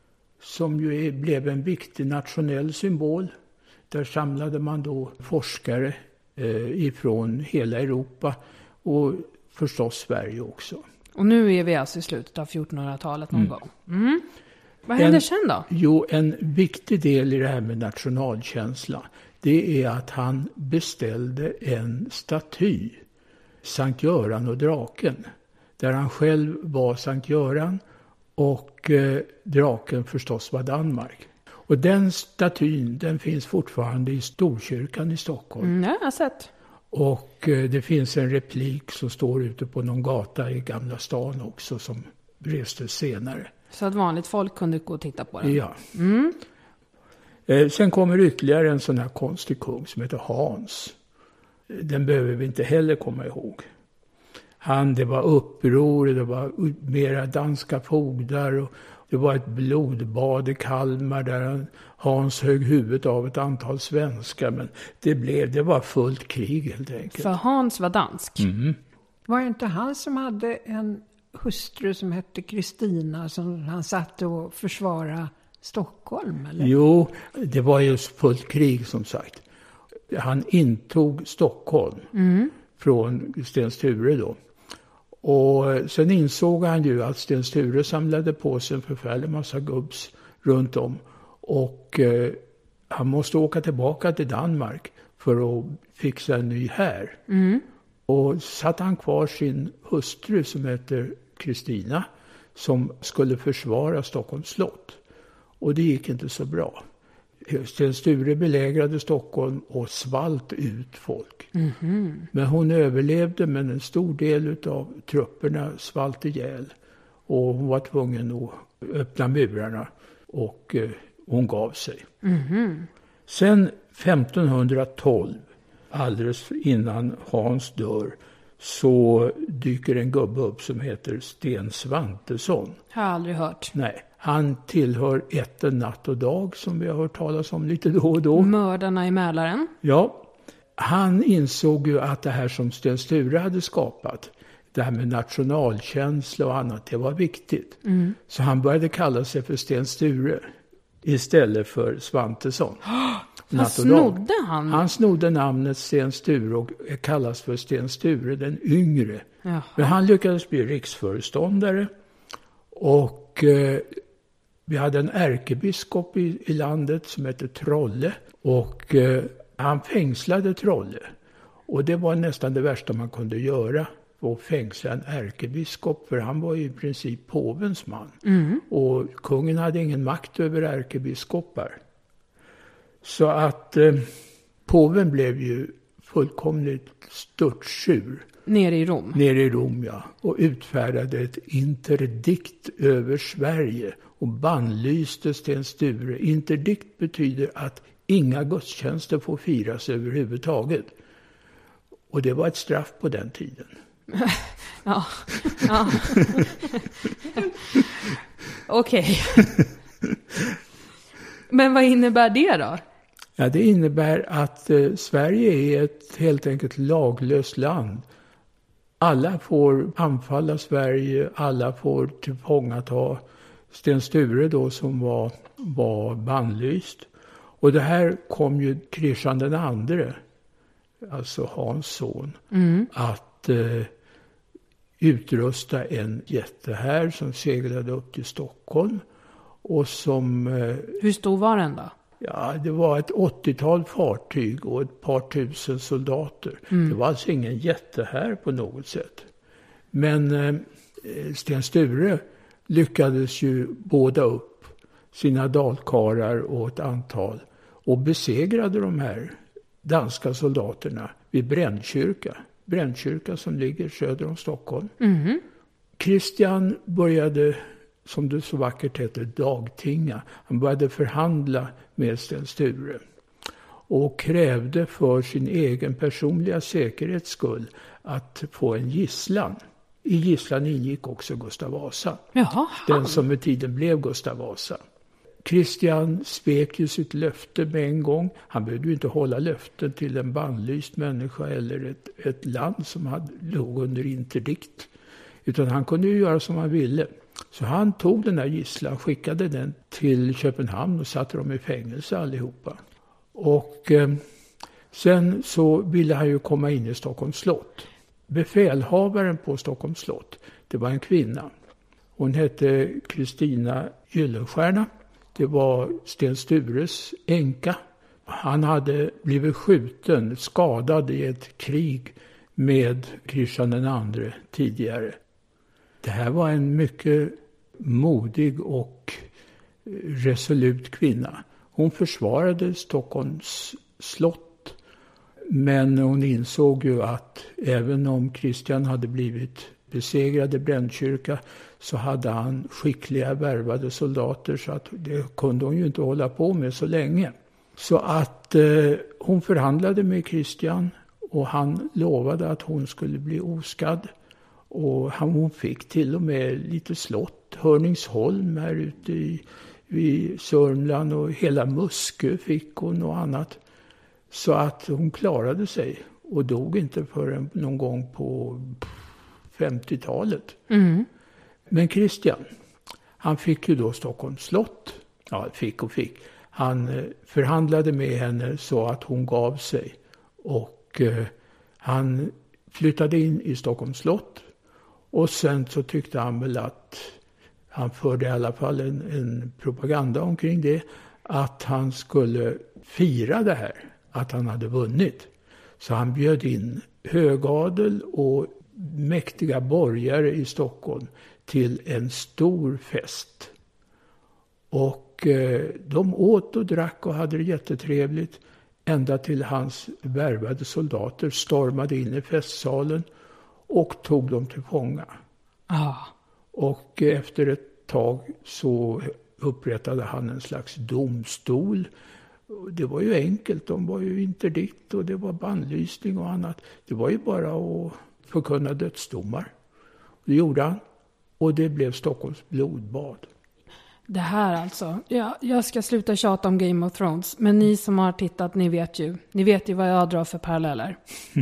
som ju är, blev en viktig nationell symbol. Där samlade man då forskare eh, ifrån hela Europa och förstås Sverige också. Och nu är vi alltså i slutet av fjortonhundratalet någon mm. gång. Mm. Vad händer en, sen då? Jo, en viktig del i det här med nationalkänsla, det är att han beställde en staty, Sankt Göran och draken. Där han själv var Sankt Göran och eh, draken förstås var Danmark. Och den statyn, den finns fortfarande i Storkyrkan i Stockholm. Mm, jag har sett. Och eh, det finns en replik som står ute på någon gata i Gamla stan också, som restes senare. Så att vanligt folk kunde gå och titta på den? Ja. Mm. Eh, sen kommer ytterligare en sån här konstig kung som heter Hans. Den behöver vi inte heller komma ihåg. Han, det var uppror, det var mera danska fogdar och det var ett blodbad i Kalmar där Hans högg huvudet av ett antal svenskar. Men det, blev, det var fullt krig helt enkelt. För Hans var dansk? Mm. Var det inte han som hade en hustru som hette Kristina som han satte och försvara Stockholm? Eller? Jo, det var ju fullt krig som sagt. Han intog Stockholm mm. från Sten Sture då. Och sen insåg han ju att Sten Sture samlade på sig en förfärlig massa gubbs runt om. Och eh, han måste åka tillbaka till Danmark för att fixa en ny här. Mm. Och satt han kvar sin hustru som heter Kristina, som skulle försvara Stockholms slott. Och det gick inte så bra. Sten Sture belägrade Stockholm och svalt ut folk. Mm-hmm. Men hon överlevde, men en stor del av trupperna svalt ihjäl. Och hon var tvungen att öppna murarna och eh, hon gav sig. Mm-hmm. Sen femtonhundratolv, alldeles innan Hans dör, så dyker en gubbe upp som heter Sten Svantesson. Har jag aldrig hört. Nej. Han tillhör Ätten, natt och dag som vi har hört talas om lite då och då. Mördarna i Mälaren. Ja, han insåg ju att det här som Sten Sture hade skapat, det här med nationalkänsla och annat, det var viktigt. Mm. Så han började kalla sig för Sten Sture istället för Svantesson. Vad snodde han? Han snodde namnet Sten Sture och kallas för Sten Sture den yngre. Jaha. Men han lyckades bli riksföreståndare och eh, vi hade en ärkebiskop i, i landet som hette Trolle och eh, han fängslade Trolle. Och det var nästan det värsta man kunde göra, att fängsla en ärkebiskop, för han var ju i princip påvens man. Mm. Och kungen hade ingen makt över ärkebiskopar. Så att eh, påven blev ju fullkomligt störtsur. Nere i Rom? Nere i Rom, ja. Och utfärdade ett interdikt över Sverige och bannlyste Sten Sture. Interdikt betyder att inga gudstjänster får firas överhuvudtaget. Och det var ett straff på den tiden. Ja, ja. Okej. Men vad innebär det då? Ja, det innebär att eh, Sverige är ett helt enkelt laglöst land. Alla får anfalla Sverige, alla får tillfångata Sten Sture då som var, var bannlyst. Och det här kom ju Kristian den andre, alltså Hans son, mm. att eh, utrusta en jättehär som seglade upp till Stockholm. Och som, eh, Hur stor var den då? Ja, det var ett åttiotal fartyg och ett par tusen soldater. Mm. Det var alltså ingen jättehär på något sätt. Men eh, Sten Sture lyckades ju båda upp sina dalkarar och ett antal och besegrade de här danska soldaterna vid Brännkyrka. Brännkyrka som ligger söder om Stockholm. Mm. Kristian började, som det så vackert heter, dagtinga. Han började förhandla med Sten Sture och krävde för sin egen personliga säkerhets skull att få en gisslan. I gisslan ingick också Gustav Vasa. Jaha. Den som med tiden blev Gustav Vasa. Kristian svek ju sitt löfte med en gång. Han behövde ju inte hålla löften till en bannlyst människa eller ett, ett land som hade, låg under interdikt. Utan han kunde ju göra som han ville. Så han tog den här gisslan, skickade den till Köpenhamn och satte dem i fängelse allihopa. Och eh, sen så ville han ju komma in i Stockholms slott. Befälhavaren på Stockholms slott, det var en kvinna. Hon hette Kristina Gyllenstierna. Det var Sten Stures änka. Han hade blivit skjuten, skadad i ett krig med Kristian den andre tidigare. Det här var en mycket modig och resolut kvinna. Hon försvarade Stockholms slott. Men hon insåg ju att även om Kristian hade blivit besegrad i Brännkyrka så hade han skickliga värvade soldater, så att det kunde hon ju inte hålla på med så länge. Så att eh, hon förhandlade med Kristian och han lovade att hon skulle bli oskadd. Och han, hon fick till och med lite slott, Hörningsholm här ute i, i Sörmland, och hela Muskö fick hon och annat. Så att hon klarade sig och dog inte förrän någon gång på femtiotalet. Mm. Men Kristian, han fick ju då Stockholms slott. Ja, fick och fick. Han förhandlade med henne så att hon gav sig. Och eh, han flyttade in i Stockholms slott. Och sen så tyckte han väl att han förde i alla fall en, en propaganda omkring det. Att han skulle fira det här. Att han hade vunnit. Så han bjöd in högadel och mäktiga borgare i Stockholm till en stor fest. Och eh, de åt och drack och hade det jättetrevligt ända till hans värvade soldater stormade in i festsalen och tog dem till fånga. Ah. Och eh, efter ett tag så upprättade han en slags domstol. Det var ju enkelt, de var ju interdikt och det var bannlysning och annat. Det var ju bara att förkunna dödsdomar. Det gjorde han. Och det blev Stockholms blodbad. Det här alltså. Ja, jag ska sluta tjata om Game of Thrones. Men ni som har tittat, ni vet ju. Ni vet ju vad jag drar för paralleller.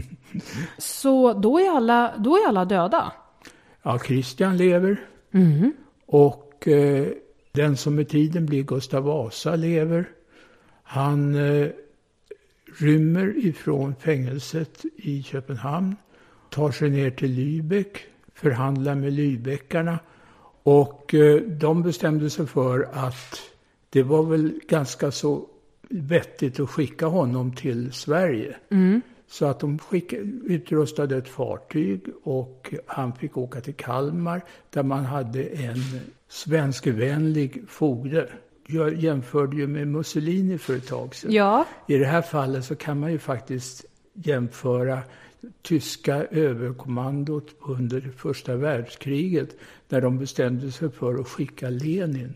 Så då är, alla, då är alla döda? Ja, Kristian lever. Mm. Och eh, den som med tiden blir Gustav Vasa lever. Han eh, rymmer ifrån fängelset i Köpenhamn. Tar sig ner till Lübeck. Förhandlar med Lübeckarna. Och eh, de bestämde sig för att det var väl ganska så vettigt att skicka honom till Sverige. Mm. Så att de skickade, utrustade ett fartyg och han fick åka till Kalmar där man hade en svenskvänlig fogde. Jag jämförde ju med Mussolini för ett tag sedan. Ja. I det här fallet så kan man ju faktiskt jämföra tyska överkommandot under första världskriget när de bestämde sig för att skicka Lenin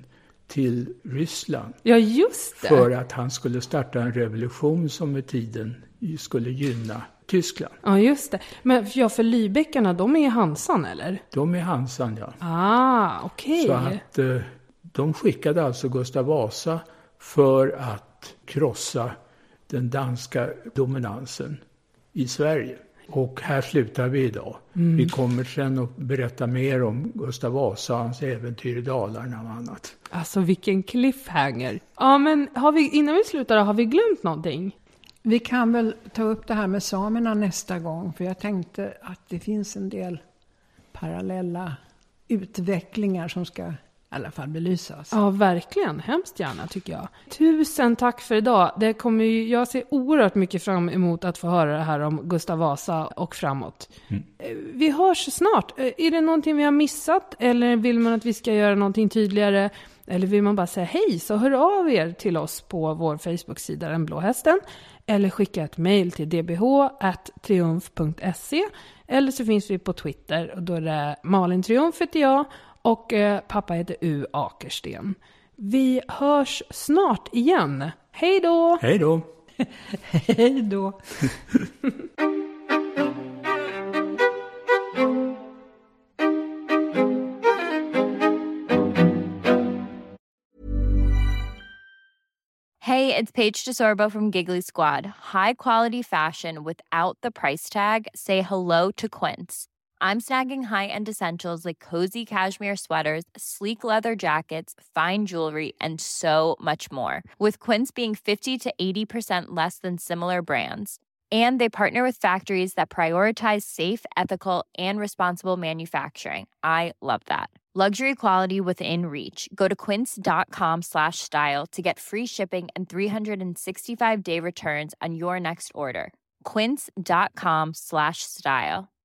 till Ryssland. Ja, just det. För att han skulle starta en revolution som med tiden skulle gynna Tyskland. Ja, just det. Men ja, för Lübeckarna, de är Hansan, eller? De är Hansan, ja. Ah, okej. Så att eh, de skickade alltså Gustav Vasa för att krossa den danska dominansen i Sverige. Och här slutar vi idag. Mm. Vi kommer sen att berätta mer om Gustav Vasa och hans äventyr i Dalarna och annat. Alltså vilken cliffhanger. Ja, men har vi, innan vi slutar har vi glömt någonting? Vi kan väl ta upp det här med samerna nästa gång. För jag tänkte att det finns en del parallella utvecklingar som ska i alla fall belysas. Ja, verkligen. Hemskt gärna tycker jag. Tusen tack för idag. Det kommer ju, jag ser oerhört mycket fram emot att få höra det här om Gustav Vasa och framåt. Mm. Vi hörs snart. Är det någonting vi har missat? Eller vill man att vi ska göra någonting tydligare? Eller vill man bara säga hej, så hör av er till oss på vår Facebook-sida Den Blå Hästen. Eller skicka ett mejl till d b h at triumf punkt se. Eller så finns vi på Twitter och då är det Malin Triumf heter jag och eh, pappa heter U. Akersten. Vi hörs snart igen. Hej då! Hej då! Hej då! Hey, it's Paige DeSorbo from Giggly Squad. High quality fashion without the price tag. Say hello to Quince. I'm snagging high-end essentials like cozy cashmere sweaters, sleek leather jackets, fine jewelry, and so much more. With Quince being fifty to eighty percent less than similar brands. And they partner with factories that prioritize safe, ethical, and responsible manufacturing. I love that. Luxury quality within reach. Go to quince.com slash style to get free shipping and three sixty-five day returns on your next order. Quince.com slash style.